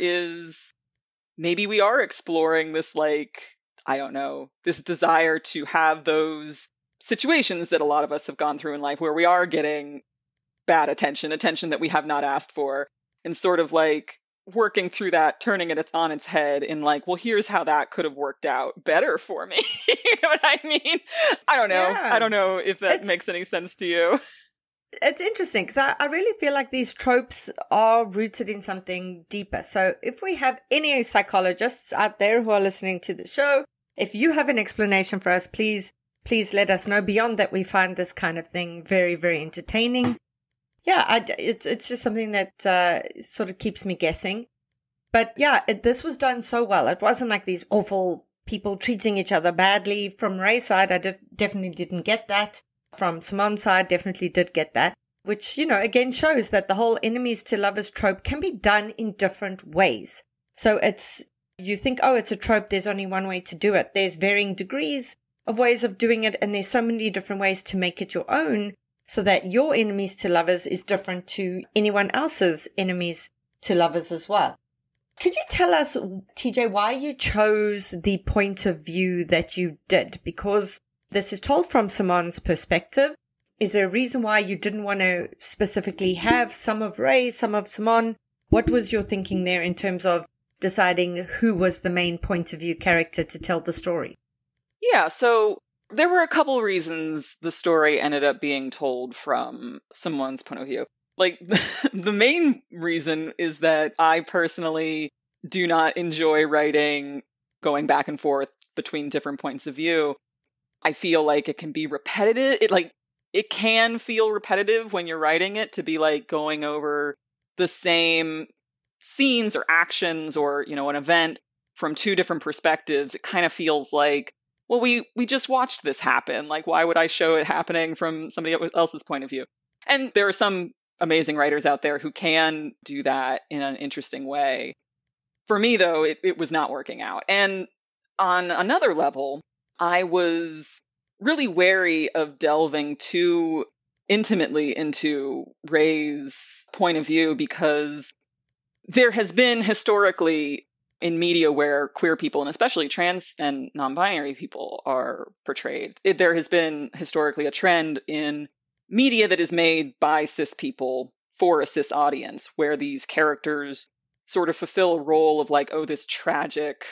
maybe we are exploring this, like, I don't know, this desire to have those situations that a lot of us have gone through in life where we are getting bad attention that we have not asked for, and sort of like working through that, turning it on its head in like, well, here's how that could have worked out better for me. You know what I mean? I don't know. Yeah. I don't know if that makes any sense to you. It's interesting because I really feel like these tropes are rooted in something deeper. So if we have any psychologists out there who are listening to the show, if you have an explanation for us, please let us know. Beyond that, we find this kind of thing very, very entertaining. Yeah, it's just something that sort of keeps me guessing. But yeah, this was done so well. It wasn't like these awful people treating each other badly. From Ray's side, I definitely didn't get that. From Simone's side, definitely did get that. Which, again shows that the whole enemies to lovers trope can be done in different ways. So you think, oh, it's a trope, there's only one way to do it. There's varying degrees of ways of doing it, and there's so many different ways to make it your own, so that your enemies to lovers is different to anyone else's enemies to lovers as well. Could you tell us, TJ, why you chose the point of view that you did? Because this is told from Simone's perspective. Is there a reason why you didn't want to specifically have some of Ray, some of Simone? What was your thinking there in terms of deciding who was the main point of view character to tell the story? Yeah, so there were a couple reasons the story ended up being told from Simone's point of view. Like, the main reason is that I personally do not enjoy writing going back and forth between different points of view. I feel like it can be repetitive. It can feel repetitive when you're writing it, to be like going over the same scenes or actions or, an event from two different perspectives. It kind of feels like, well, we just watched this happen. Like, why would I show it happening from somebody else's point of view? And there are some amazing writers out there who can do that in an interesting way. For me, though, it was not working out. And on another level, I was really wary of delving too intimately into Ray's point of view, because there has been historically in media where queer people, and especially trans and non-binary people, are portrayed. There has been historically a trend in media that is made by cis people for a cis audience, where these characters sort of fulfill a role of like, oh, this tragic,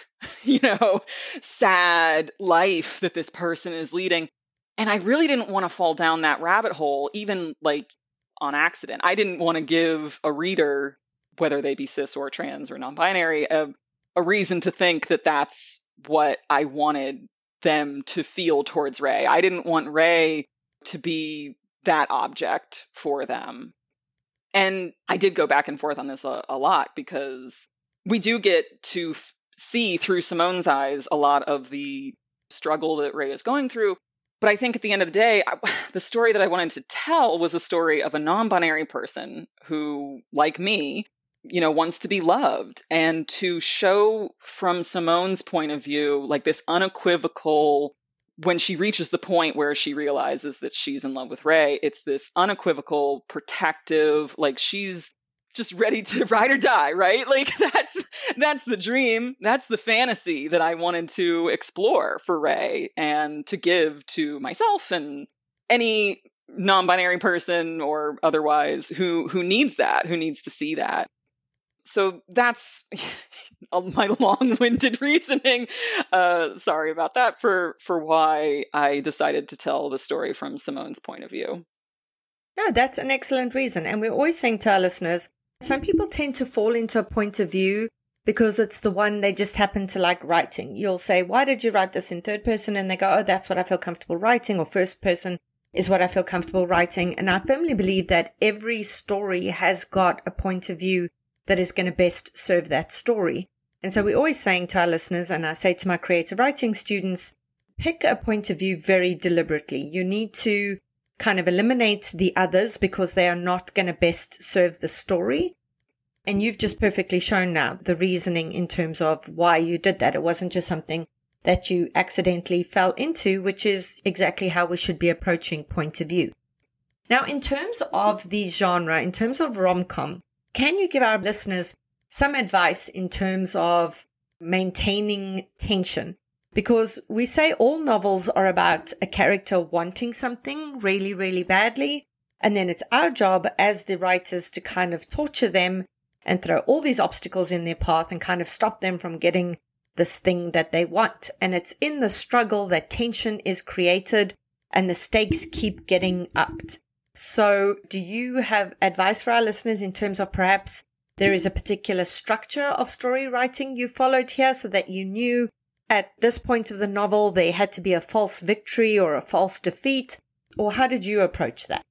sad life that this person is leading. And I really didn't want to fall down that rabbit hole, even like on accident. I didn't want to give a reader, whether they be cis or trans or non-binary, a reason to think that that's what I wanted them to feel towards Ray. I didn't want Ray to be that object for them. And I did go back and forth on this a lot, because we do get to see through Simone's eyes a lot of the struggle that Ray is going through. But I think at the end of the day, the story that I wanted to tell was a story of a non-binary person who, like me, wants to be loved, and to show from Simone's point of view, like this unequivocal, when she reaches the point where she realizes that she's in love with Ray, it's this unequivocal, protective, like she's just ready to ride or die, right? Like that's the dream. That's the fantasy that I wanted to explore for Ray and to give to myself and any non-binary person or otherwise who needs that, who needs to see that. So that's my long-winded reasoning. Sorry about that, for why I decided to tell the story from Simone's point of view. No, that's an excellent reason. And we're always saying to our listeners, some people tend to fall into a point of view because it's the one they just happen to like writing. You'll say, why did you write this in third person? And they go, oh, that's what I feel comfortable writing, or first person is what I feel comfortable writing. And I firmly believe that every story has got a point of view that is going to best serve that story. And so we're always saying to our listeners, and I say to my creative writing students, pick a point of view very deliberately. You need to kind of eliminate the others because they are not going to best serve the story. And you've just perfectly shown now the reasoning in terms of why you did that. It wasn't just something that you accidentally fell into, which is exactly how we should be approaching point of view. Now, in terms of the genre, in terms of rom-com, can you give our listeners some advice in terms of maintaining tension? Because we say all novels are about a character wanting something really, really badly. And then it's our job as the writers to kind of torture them and throw all these obstacles in their path and kind of stop them from getting this thing that they want. And it's in the struggle that tension is created and the stakes keep getting upped. So do you have advice for our listeners in terms of perhaps there is a particular structure of story writing you followed here so that you knew at this point of the novel there had to be a false victory or a false defeat? Or how did you approach that?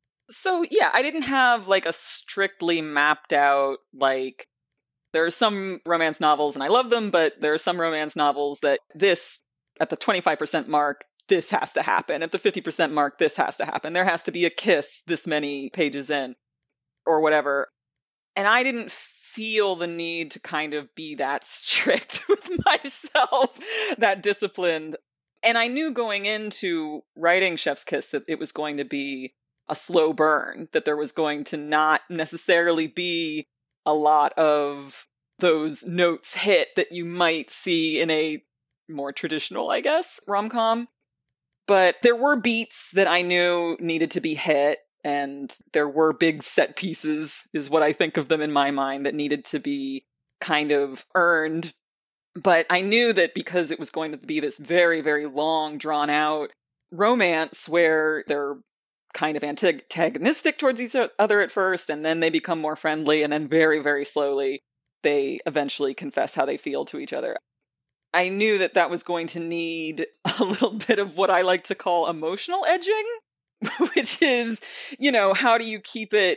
So, yeah, I didn't have like a strictly mapped out, like, there are some romance novels and I love them, but there are some romance novels that this, at the 25% mark, this has to happen. At the 50% mark, this has to happen. There has to be a kiss this many pages in or whatever. And I didn't feel the need to kind of be that strict with myself, that disciplined. And I knew going into writing Chef's Kiss that it was going to be a slow burn, that there was going to not necessarily be a lot of those notes hit that you might see in a more traditional, I guess, rom-com. But there were beats that I knew needed to be hit, and there were big set pieces, is what I think of them in my mind, that needed to be kind of earned. But I knew that because it was going to be this very, very long, drawn-out romance where they're kind of antagonistic towards each other at first, and then they become more friendly, and then very, very slowly they eventually confess how they feel to each other. I knew that that was going to need a little bit of what I like to call emotional edging, which is, how do you keep it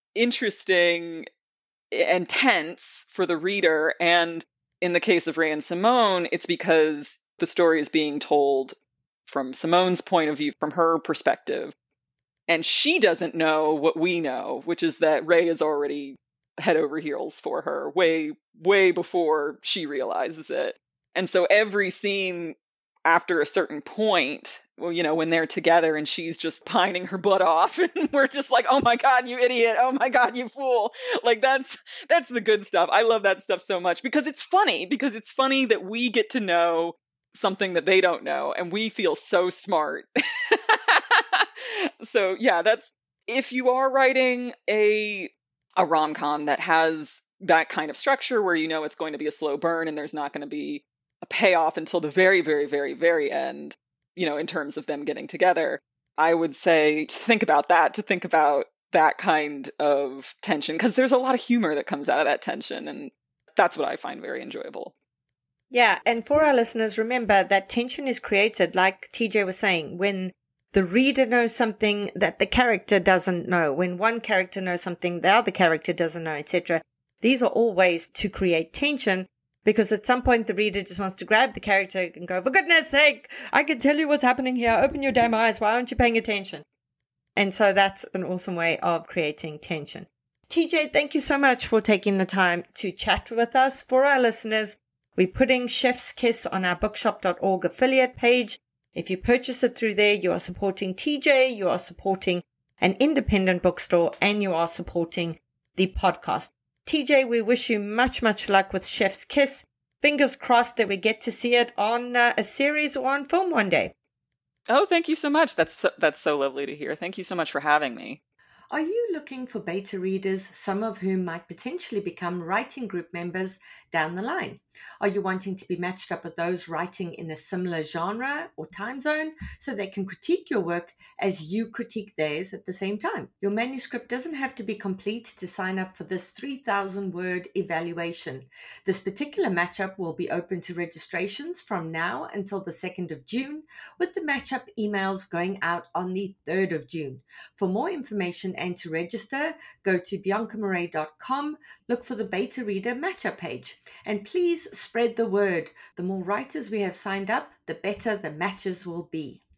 interesting and tense for the reader? And in the case of Ray and Simone, it's because the story is being told from Simone's point of view, from her perspective. And she doesn't know what we know, which is that Ray is already head over heels for her way, way before she realizes it. And so every scene after a certain point, when they're together and she's just pining her butt off and we're just like, oh my God, you idiot. Oh my God, you fool. Like that's the good stuff. I love that stuff so much because it's funny that we get to know something that they don't know and we feel so smart. So yeah, that's, if you are writing a rom-com that has that kind of structure where it's going to be a slow burn and there's not going to be a payoff until the very, very, very, very end, in terms of them getting together, I would say to think about that kind of tension, because there's a lot of humor that comes out of that tension, and that's what I find very enjoyable. Yeah, and for our listeners, remember that tension is created, like TJ was saying, when the reader knows something that the character doesn't know, when one character knows something the other character doesn't know, etc. These are all ways to create tension, because at some point the reader just wants to grab the character and go, for goodness sake, I can tell you what's happening here. Open your damn eyes. Why aren't you paying attention? And so that's an awesome way of creating tension. TJ, thank you so much for taking the time to chat with us. For our listeners, we're putting Chef's Kiss on our bookshop.org affiliate page. If you purchase it through there, you are supporting TJ, you are supporting an independent bookstore, and you are supporting the podcast. TJ, we wish you much, much luck with Chef's Kiss. Fingers crossed that we get to see it on a series or on film one day. Oh, thank you so much. That's so lovely to hear. Thank you so much for having me. Are you looking for beta readers, some of whom might potentially become writing group members down the line? Are you wanting to be matched up with those writing in a similar genre or time zone so they can critique your work as you critique theirs at the same time? Your manuscript doesn't have to be complete to sign up for this 3,000-word evaluation. This particular matchup will be open to registrations from now until the 2nd of June, with the matchup emails going out on the 3rd of June. For more information and to register, go to biancamurray.com, look for the beta reader matchup page, and please spread the word. The more writers we have signed up, the better the matches will be.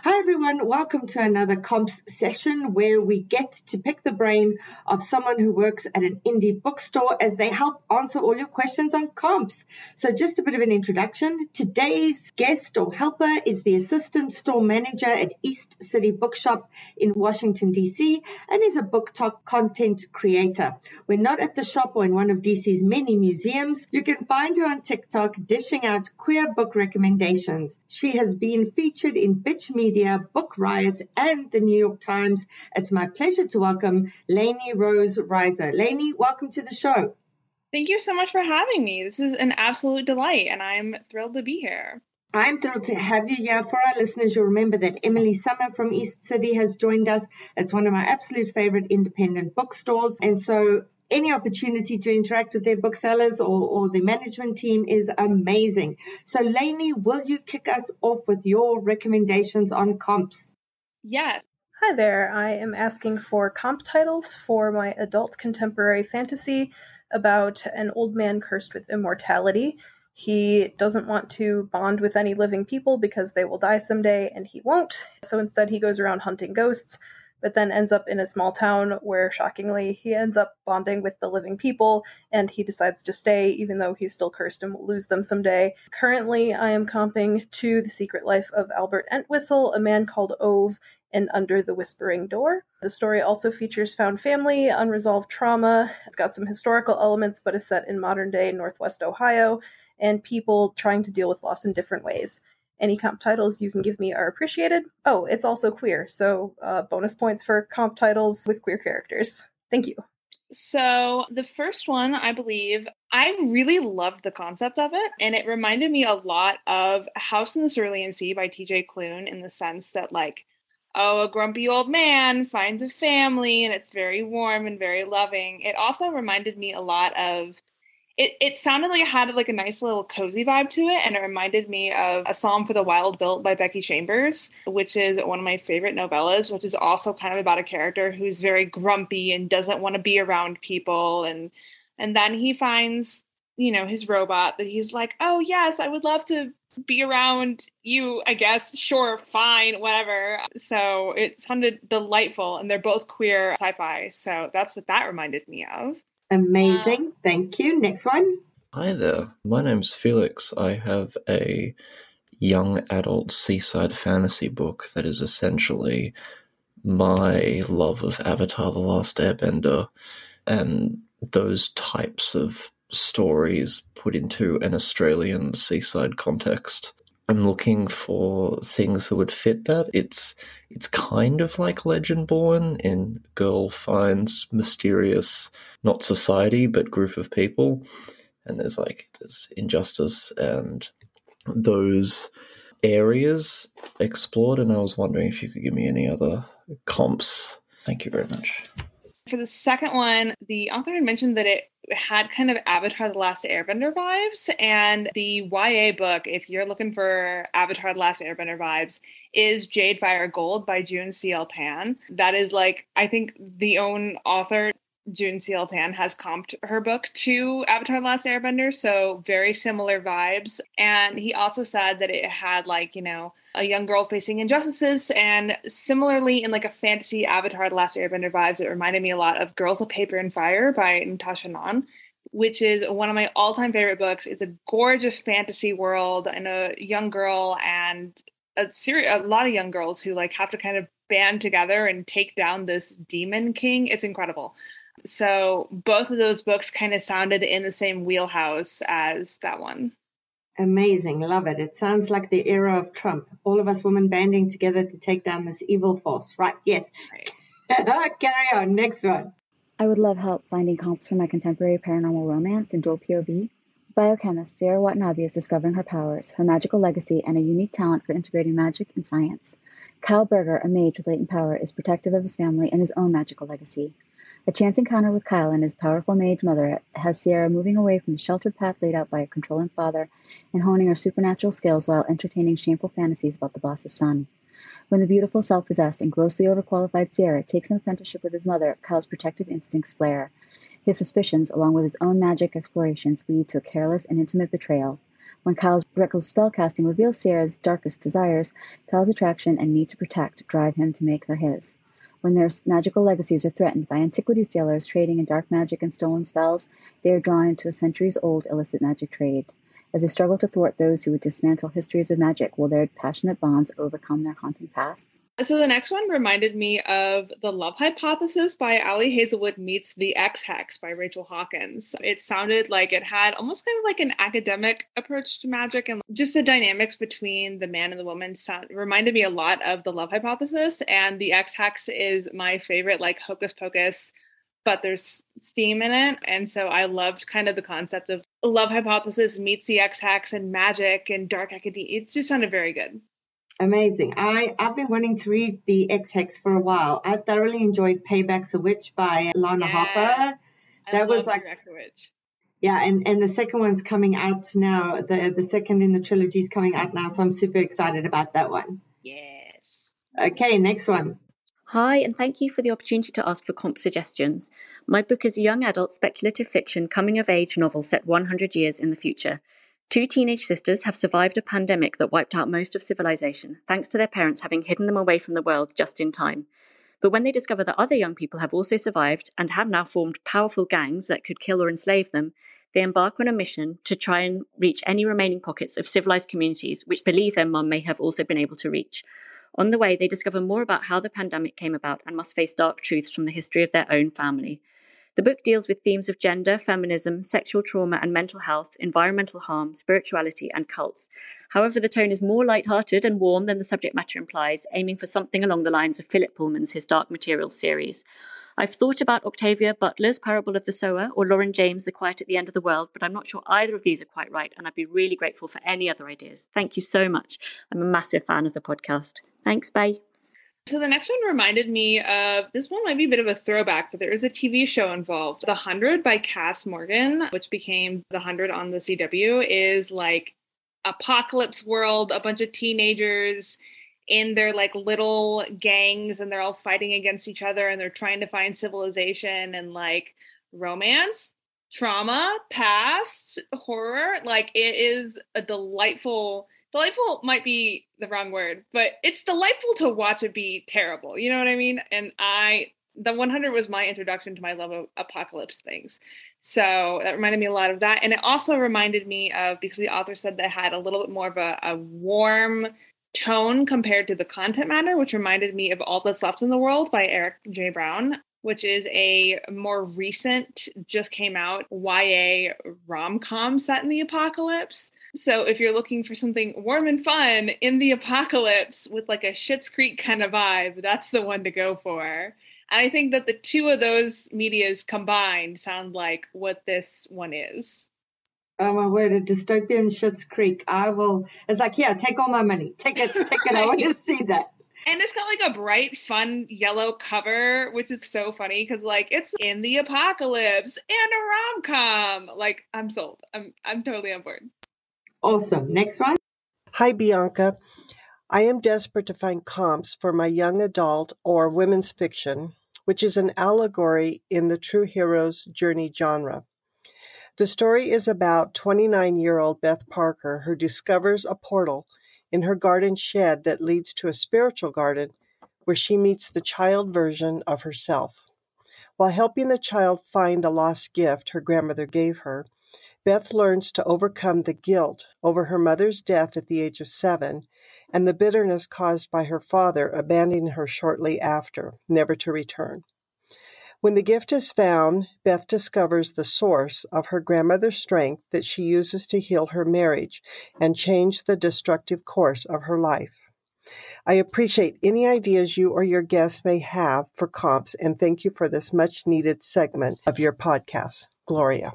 Hi everyone, welcome to another comps session where we get to pick the brain of someone who works at an indie bookstore as they help answer all your questions on comps. So just a bit of an introduction. Today's guest or helper is the assistant store manager at East City Bookshop in Washington, DC, and is a book talk content creator. When not at the shop or in one of DC's many museums, you can find her on TikTok dishing out queer book recommendations. She has been featured in Bitch Media, Book Riot, and the New York Times. It's my pleasure to welcome Lainey Rose Reiser. Lainey, welcome to the show. Thank you so much for having me. This is an absolute delight, and I'm thrilled to be here. I'm thrilled to have you here. For our listeners, you'll remember that Emily Summer from East City has joined us. It's one of my absolute favorite independent bookstores. And so any opportunity to interact with their booksellers or the management team is amazing. So Lainey, will you kick us off with your recommendations on comps? Yes. Hi there. I am asking for comp titles for my adult contemporary fantasy about an old man cursed with immortality. He doesn't want to bond with any living people because they will die someday, and he won't. So instead he goes around hunting ghosts, but then ends up in a small town where, shockingly, he ends up bonding with the living people, and he decides to stay, even though he's still cursed and will lose them someday. Currently, I am comping to The Secret Life of Albert Entwistle, A Man Called Ove, and Under the Whispering Door. The story also features found family, unresolved trauma. It's got some historical elements, but is set in modern-day Northwest Ohio, and people trying to deal with loss in different ways. Any comp titles you can give me are appreciated. Oh, it's also queer, so bonus points for comp titles with queer characters. Thank you. So the first one, I believe, I really loved the concept of it, and it reminded me a lot of House in the Cerulean Sea by T.J. Klune, in the sense that, like, a grumpy old man finds a family, and it's very warm and very loving. It also reminded me a lot of It sounded like it had like a nice little cozy vibe to it, and it reminded me of A Psalm for the Wild Built by Becky Chambers, which is one of my favorite novellas, which is also kind of about a character who's very grumpy and doesn't want to be around people, and then he finds, his robot that he's like, oh yes, I would love to be around you, I guess. Sure, fine, whatever. So it sounded delightful, and they're both queer sci-fi, so that's what that reminded me of. Amazing. Thank you. Next one. Hi there. My name's Felix. I have a young adult seaside fantasy book that is essentially my love of Avatar: The Last Airbender and those types of stories put into an Australian seaside context. I'm looking for things that would fit that. It's kind of like Legendborn in girl finds mysterious, not society, but group of people. And there's injustice and those areas explored. And I was wondering if you could give me any other comps. Thank you very much. For the second one, the author had mentioned that it had kind of Avatar: The Last Airbender vibes, and the YA book, if you're looking for Avatar: The Last Airbender vibes, is Jade Fire Gold by June C.L. Tan. That is I think the own author, June C.L. Tan, has comped her book to Avatar: The Last Airbender, so very similar vibes. And he also said that it had a young girl facing injustices, and similarly in a fantasy Avatar: The Last Airbender vibes, it reminded me a lot of Girls of Paper and Fire by Natasha Non, which is one of my all-time favorite books. It's a gorgeous fantasy world, and a young girl and a lot of young girls who have to kind of band together and take down this demon king. It's incredible. So both of those books kind of sounded in the same wheelhouse as that one. Amazing. Love it. It sounds like the era of Trump. All of us women banding together to take down this evil force. Right. Yes. Right. Carry on. Next one. I would love help finding comps for my contemporary paranormal romance in dual POV. Biochemist Sarah Watanabe is discovering her powers, her magical legacy, and a unique talent for integrating magic and science. Kyle Berger, a mage with latent power, is protective of his family and his own magical legacy. A chance encounter with Kyle and his powerful mage mother has Sierra moving away from the sheltered path laid out by a controlling father and honing her supernatural skills while entertaining shameful fantasies about the boss's son. When the beautiful, self-possessed, and grossly overqualified Sierra takes an apprenticeship with his mother, Kyle's protective instincts flare. His suspicions, along with his own magic explorations, lead to a careless and intimate betrayal. When Kyle's reckless spellcasting reveals Sierra's darkest desires, Kyle's attraction and need to protect drive him to make her his. When their magical legacies are threatened by antiquities dealers trading in dark magic and stolen spells, they are drawn into a centuries-old illicit magic trade. As they struggle to thwart those who would dismantle histories of magic, will their passionate bonds overcome their haunting pasts? So the next one reminded me of The Love Hypothesis by Ali Hazelwood meets The Ex-Hex by Rachel Hawkins. It sounded like it had almost kind of like an academic approach to magic, and just the dynamics between the man and the woman reminded me a lot of The Love Hypothesis, and The Ex-Hex is my favorite, like hocus pocus, but there's steam in it. And so I loved kind of the concept of Love Hypothesis meets The Ex-Hex and magic and dark academia. It just sounded very good. Amazing. I've been wanting to read The Ex-Hex for a while. I thoroughly enjoyed Payback's a Witch by Lana Harper. That was like Payback's a Witch. Yeah, and the second one's coming out now. The second in the trilogy is coming out now, so I'm super excited about that one. Yes. Okay, next one. Hi, and thank you for the opportunity to ask for comp suggestions. My book is a young adult speculative fiction coming-of-age novel set 100 years in the future. 2 teenage sisters have survived a pandemic that wiped out most of civilization, thanks to their parents having hidden them away from the world just in time. But when they discover that other young people have also survived and have now formed powerful gangs that could kill or enslave them, they embark on a mission to try and reach any remaining pockets of civilized communities which believe their mum may have also been able to reach. On the way, they discover more about how the pandemic came about and must face dark truths from the history of their own family. The book deals with themes of gender, feminism, sexual trauma and mental health, environmental harm, spirituality and cults. However, the tone is more light-hearted and warm than the subject matter implies, aiming for something along the lines of Philip Pullman's His Dark Materials series. I've thought about Octavia Butler's Parable of the Sower or Lauren James' The Quiet at the End of the World, but I'm not sure either of these are quite right, and I'd be really grateful for any other ideas. Thank you so much. I'm a massive fan of the podcast. Thanks, bye. So the next one reminded me of, this one might be a bit of a throwback, but there is a TV show involved. The 100 by Cass Morgan, which became The 100 on the CW, is like apocalypse world, a bunch of teenagers in their like little gangs, and they're all fighting against each other, and they're trying to find civilization and like romance, trauma, past, horror. Like it is a delightful might be the wrong word, but it's delightful to watch it be terrible. You know what I mean? And the 100 was my introduction to my love of apocalypse things. So that reminded me a lot of that. And it also reminded me of, because the author said that had a little bit more of a warm tone compared to the content matter, which reminded me of All That's Left in the World by Eric J. Brown, which is a more recent, just came out YA rom-com set in the apocalypse. So if you're looking for something warm and fun in the apocalypse with like a Schitt's Creek kind of vibe, that's the one to go for. And I think that the two of those medias combined sound like what this one is. Oh my word, a dystopian Schitt's Creek. It's like, yeah, take all my money. Take it. I want to see that. And it's got like a bright, fun yellow cover, which is so funny because like it's in the apocalypse and a rom-com. Like I'm sold. I'm totally on board. Awesome. Next one. Hi, Bianca. I am desperate to find comps for my young adult or women's fiction, which is an allegory in the true hero's journey genre. The story is about 29-year-old Beth Parker, who discovers a portal in her garden shed that leads to a spiritual garden where she meets the child version of herself. While helping the child find the lost gift her grandmother gave her, Beth learns to overcome the guilt over her mother's death at the age of 7 and the bitterness caused by her father abandoning her shortly after, never to return. When the gift is found, Beth discovers the source of her grandmother's strength that she uses to heal her marriage and change the destructive course of her life. I appreciate any ideas you or your guests may have for comps, and thank you for this much-needed segment of your podcast. Gloria.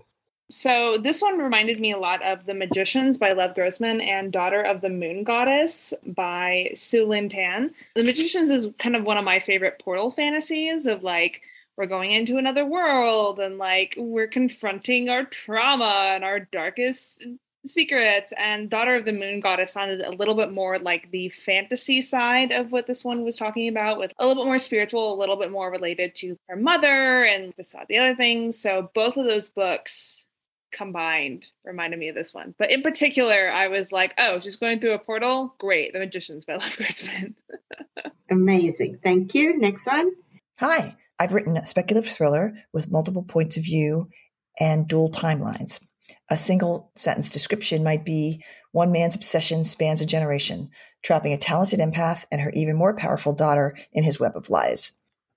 So this one reminded me a lot of The Magicians by Lev Grossman and Daughter of the Moon Goddess by Sue Lynn Tan. The Magicians is kind of one of my favorite portal fantasies of like, we're going into another world and like we're confronting our trauma and our darkest secrets. And Daughter of the Moon Goddess sounded a little bit more like the fantasy side of what this one was talking about, with a little bit more spiritual, a little bit more related to her mother and the other thing. So both of those books combined reminded me of this one. But in particular, I was like, oh, just going through a portal? Great. The Magicians by Lev Grossman. Amazing. Thank you. Next one. Hi, I've written a speculative thriller with multiple points of view and dual timelines. A single sentence description might be: one man's obsession spans a generation, trapping a talented empath and her even more powerful daughter in his web of lies.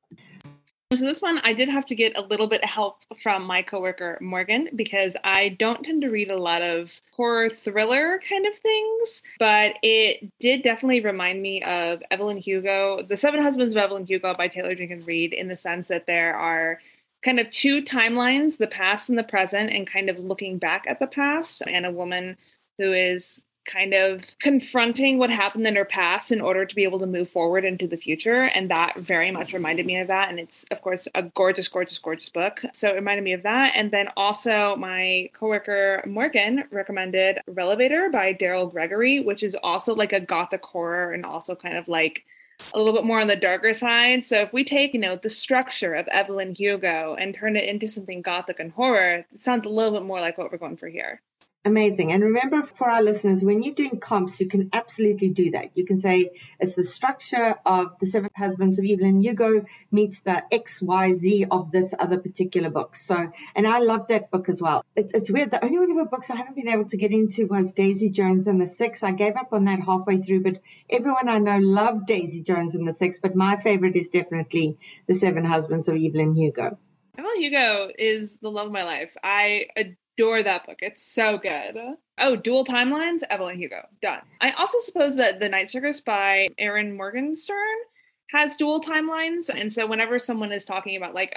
So this one, I did have to get a little bit of help from my coworker, Morgan, because I don't tend to read a lot of horror thriller kind of things, but it did definitely remind me of Evelyn Hugo, The Seven Husbands of Evelyn Hugo by Taylor Jenkins Reid, in the sense that there are kind of two timelines, the past and the present, and kind of looking back at the past, and a woman who is kind of confronting what happened in her past in order to be able to move forward into the future. And that very much reminded me of that. And it's, of course, a gorgeous, gorgeous, gorgeous book. So it reminded me of that. And then also my coworker, Morgan, recommended Relevator by Daryl Gregory, which is also like a gothic horror and also kind of like a little bit more on the darker side. So if we take, the structure of Evelyn Hugo and turn it into something gothic and horror, it sounds a little bit more like what we're going for here. Amazing. And remember, for our listeners, when you're doing comps, you can absolutely do that. You can say it's the structure of The Seven Husbands of Evelyn Hugo meets the XYZ of this other particular book. So, and I love that book as well. It's weird. The only one of her books I haven't been able to get into was Daisy Jones and the Six. I gave up on that halfway through, but everyone I know loved Daisy Jones and the Six. But my favorite is definitely The Seven Husbands of Evelyn Hugo. Evelyn Hugo is the love of my life. I adore that book. It's so good. Oh, Dual Timelines, Evelyn Hugo. Done. I also suppose that The Night Circus by Erin Morgenstern has dual timelines. And so whenever someone is talking about like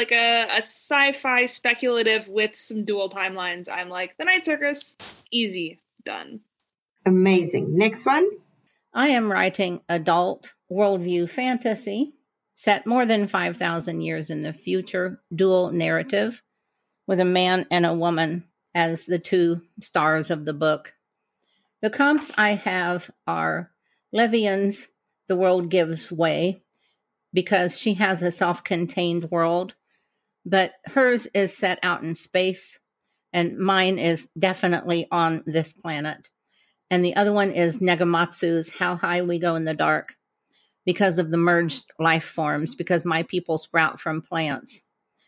a sci-fi speculative with some dual timelines, I'm like, The Night Circus, easy, done. Amazing. Next one. I am writing adult worldview fantasy set more than 5,000 years in the future, dual narrative, with a man and a woman as the two stars of the book. The comps I have are Levian's The World Gives Way, because she has a self-contained world, but hers is set out in space, and mine is definitely on this planet. And the other one is Negamatsu's How High We Go in the Dark, because of the merged life forms, because my people sprout from plants.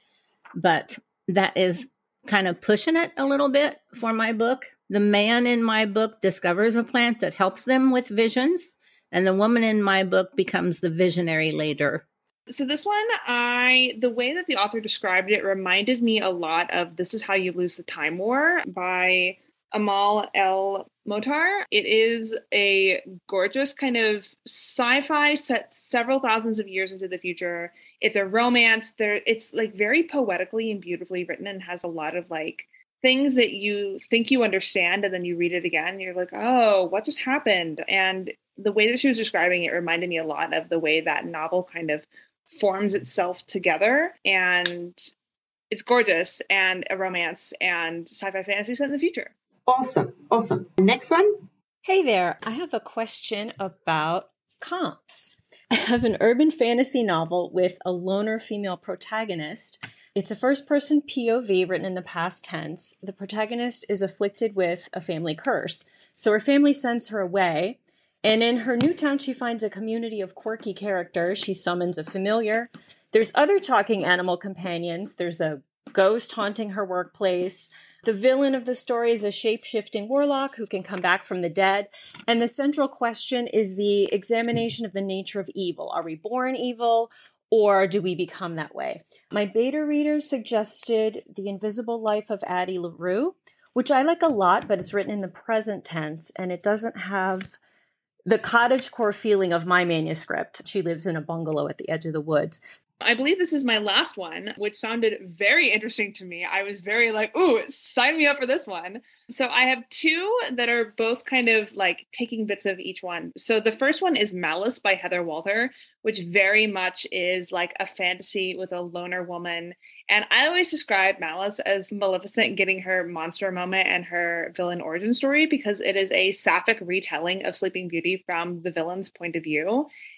But that is kind of pushing it a little bit for my book. The man in my book discovers a plant that helps them with visions, and the woman in my book becomes the visionary later. So this one, the way that the author described it reminded me a lot of This Is How You Lose the Time War by Amal El Motar. It is a gorgeous kind of sci-fi set several thousands of years into the future. It's a romance. It's like very poetically and beautifully written and has a lot of like things that you think you understand, and then you read it again and you're like, oh, what just happened? And the way that she was describing it reminded me a lot of the way that novel kind of forms itself together. And it's gorgeous and a romance and sci-fi fantasy set in the future. Awesome. Awesome. Next one. Hey there. I have a question about comps. I have an urban fantasy novel with a loner female protagonist. It's a first-person POV written in the past tense. The protagonist is afflicted with a family curse. So her family sends her away. And in her new town, she finds a community of quirky characters. She summons a familiar. There's other talking animal companions. There's a ghost haunting her workplace. The villain of the story is a shape-shifting warlock who can come back from the dead. And the central question is the examination of the nature of evil. Are we born evil, or do we become that way? My beta reader suggested The Invisible Life of Addie LaRue, which I like a lot, but it's written in the present tense, and it doesn't have the cottagecore feeling of my manuscript. She lives in a bungalow at the edge of the woods. I believe this is my last one, which sounded very interesting to me. I was very like, ooh, sign me up for this one. So I have two that are both kind of like taking bits of each one. So the first one is Malice by Heather Walther, which very much is like a fantasy with a loner woman. And I always describe Malice as Maleficent getting her monster moment and her villain origin story, because it is a sapphic retelling of Sleeping Beauty from the villain's point of view.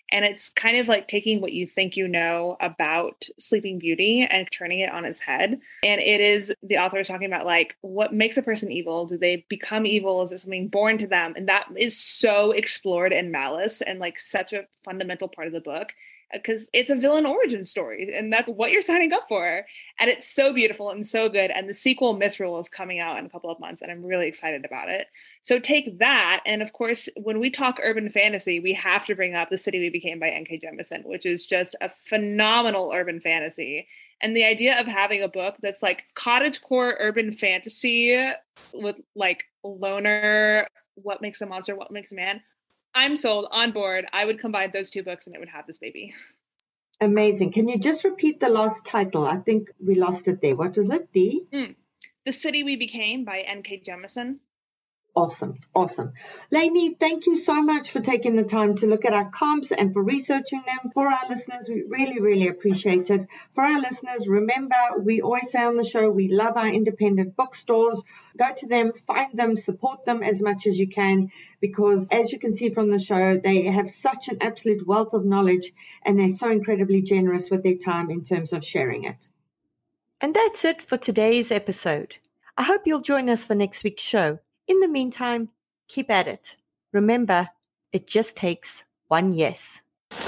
And it's kind of like taking what you think you know about Sleeping Beauty and turning it on its head. And it is, the author is talking about like, what makes a person evil? Do they become evil? Is it something born to them? And that is so explored in Malice and like such a fundamental part of the book, because it's a villain origin story and that's what you're signing up for. And it's so beautiful and so good. And the sequel, Misrule, is coming out in a couple of months and I'm really excited about it. So take that. And of course, when we talk urban fantasy, we have to bring up The City We Became by N.K. Jemisin, which is just a phenomenal urban fantasy. And the idea of having a book that's like cottagecore urban fantasy with like loner, what makes a monster, what makes a man, I'm sold, on board. I would combine those two books and it would have this baby. Amazing. Can you just repeat the last title? I think we lost it there. What was it? The City We Became by N.K. Jemisin. Awesome. Awesome. Lainey, thank you so much for taking the time to look at our comps and for researching them. For our listeners, we really, really appreciate it. For our listeners, remember, we always say on the show, we love our independent bookstores. Go to them, find them, support them as much as you can, because as you can see from the show, they have such an absolute wealth of knowledge and they're so incredibly generous with their time in terms of sharing it. And that's it for today's episode. I hope you'll join us for next week's show. In the meantime, keep at it. Remember, it just takes one yes.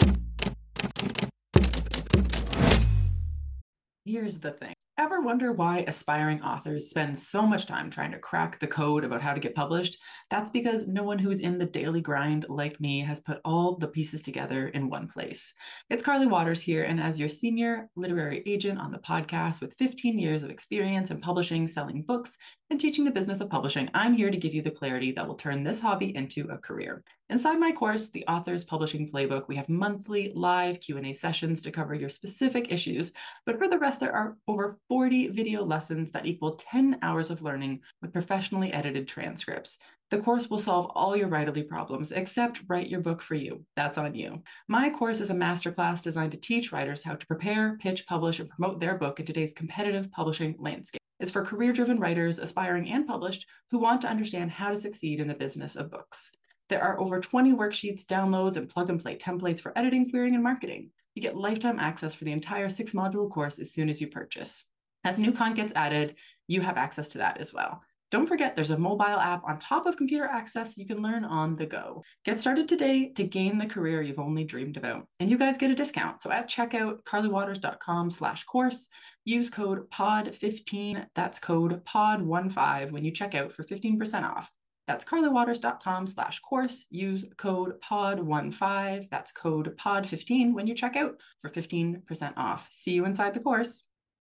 Here's the thing. Ever wonder why aspiring authors spend so much time trying to crack the code about how to get published? That's because no one who's in the daily grind like me has put all the pieces together in one place. It's Carly Waters here, and as your senior literary agent on the podcast with 15 years of experience in publishing, selling books, and teaching the business of publishing, I'm here to give you the clarity that will turn this hobby into a career. Inside my course, The Author's Publishing Playbook, we have monthly live Q&A sessions to cover your specific issues, but for the rest, there are over 40 video lessons that equal 10 hours of learning with professionally edited transcripts. The course will solve all your writerly problems, except write your book for you. That's on you. My course is a masterclass designed to teach writers how to prepare, pitch, publish, and promote their book in today's competitive publishing landscape. It's for career-driven writers, aspiring and published, who want to understand how to succeed in the business of books. There are over 20 worksheets, downloads, and plug-and-play templates for editing, querying, and marketing. You get lifetime access for the entire 6-module course as soon as you purchase. As new content gets added, you have access to that as well. Don't forget, there's a mobile app on top of computer access you can learn on the go. Get started today to gain the career you've only dreamed about. And you guys get a discount. So at checkout, carlywaters.com/course, use code POD15, that's code POD15 when you check out for 15% off. That's carlywaters.com/course. Use code POD15, that's code POD15 when you check out for 15% off. See you inside the course.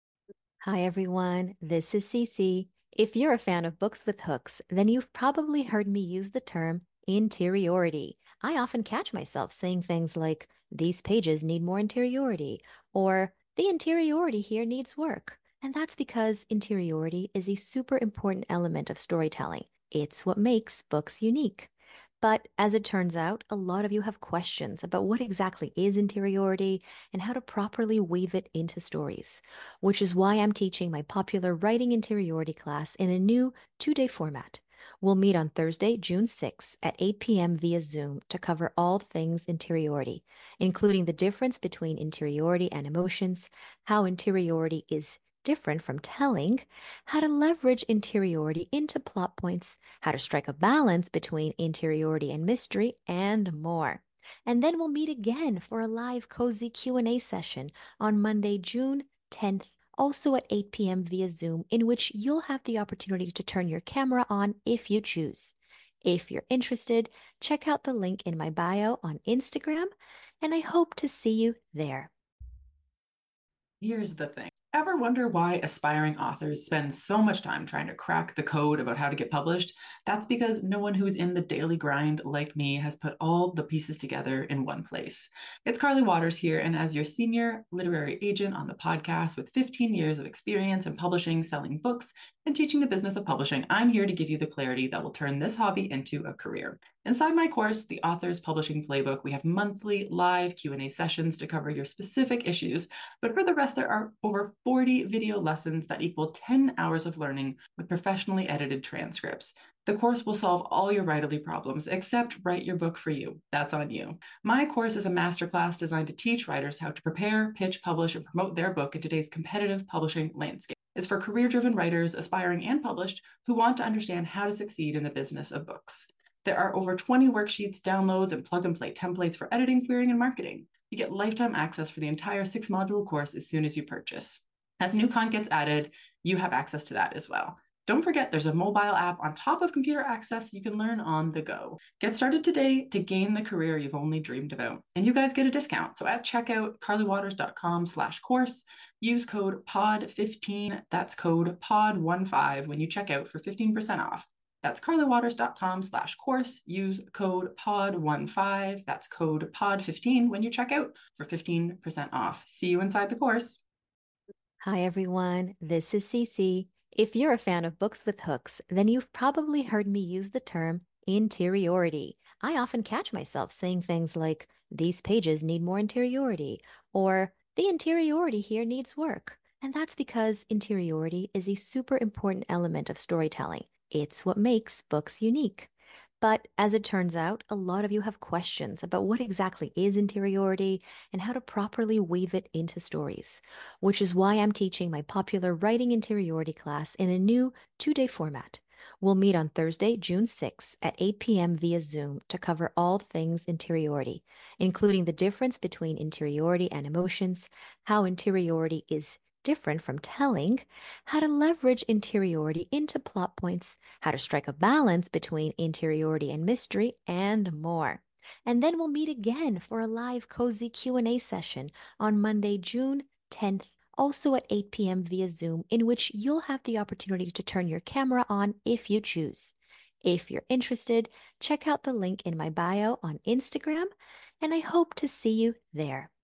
Hi, everyone. This is Cece. If you're a fan of books with hooks, then you've probably heard me use the term interiority. I often catch myself saying things like, these pages need more interiority, or the interiority here needs work. And that's because interiority is a super important element of storytelling. It's what makes books unique. But as it turns out, a lot of you have questions about what exactly is interiority and how to properly weave it into stories, which is why I'm teaching my popular Writing Interiority class in a new 2-day format. We'll meet on Thursday, June 6th at 8 p.m. via Zoom to cover all things interiority, including the difference between interiority and emotions, how interiority is different from telling, how to leverage interiority into plot points, how to strike a balance between interiority and mystery, and more. And then we'll meet again for a live cozy Q&A session on Monday, June 10th, also at 8 p.m. via Zoom, in which you'll have the opportunity to turn your camera on if you choose. If you're interested, check out the link in my bio on Instagram, and I hope to see you there. Here's the thing. Ever wonder why aspiring authors spend so much time trying to crack the code about how to get published? That's because no one who's in the daily grind like me has put all the pieces together in one place. It's Carly Waters here, and as your senior literary agent on the podcast with 15 years of experience in publishing, selling books, and teaching the business of publishing, I'm here to give you the clarity that will turn this hobby into a career. Inside my course, The Author's Publishing Playbook, we have monthly live Q&A sessions to cover your specific issues, but for the rest, there are over 40 video lessons that equal 10 hours of learning with professionally edited transcripts. The course will solve all your writerly problems, except write your book for you. That's on you. My course is a masterclass designed to teach writers how to prepare, pitch, publish, and promote their book in today's competitive publishing landscape. It's for career-driven writers, aspiring and published, who want to understand how to succeed in the business of books. There are over 20 worksheets, downloads, and plug-and-play templates for editing, querying, and marketing. You get lifetime access for the entire 6-module course as soon as you purchase. As new content gets added, you have access to that as well. Don't forget, there's a mobile app on top of computer access you can learn on the go. Get started today to gain the career you've only dreamed about. And you guys get a discount. So at checkout, carlywaters.com/course, use code POD15, that's code POD15 when you check out for 15% off. That's carlywaters.com/course, use code POD15, that's code POD15 when you check out for 15% off. See you inside the course. Hi everyone, this is Cece. If you're a fan of books with hooks, then you've probably heard me use the term interiority. I often catch myself saying things like, these pages need more interiority, or the interiority here needs work. And that's because interiority is a super important element of storytelling. It's what makes books unique. But as it turns out, a lot of you have questions about what exactly is interiority and how to properly weave it into stories, which is why I'm teaching my popular Writing Interiority class in a new 2-day format. We'll meet on Thursday, June 6th at 8 p.m. via Zoom to cover all things interiority, including the difference between interiority and emotions, how interiority is different from telling, how to leverage interiority into plot points, how to strike a balance between interiority and mystery, and more. And then we'll meet again for a live cozy Q&A session on Monday, June 10th, also at 8 p.m. via Zoom, in which you'll have the opportunity to turn your camera on if you choose. If you're interested, check out the link in my bio on Instagram, and I hope to see you there.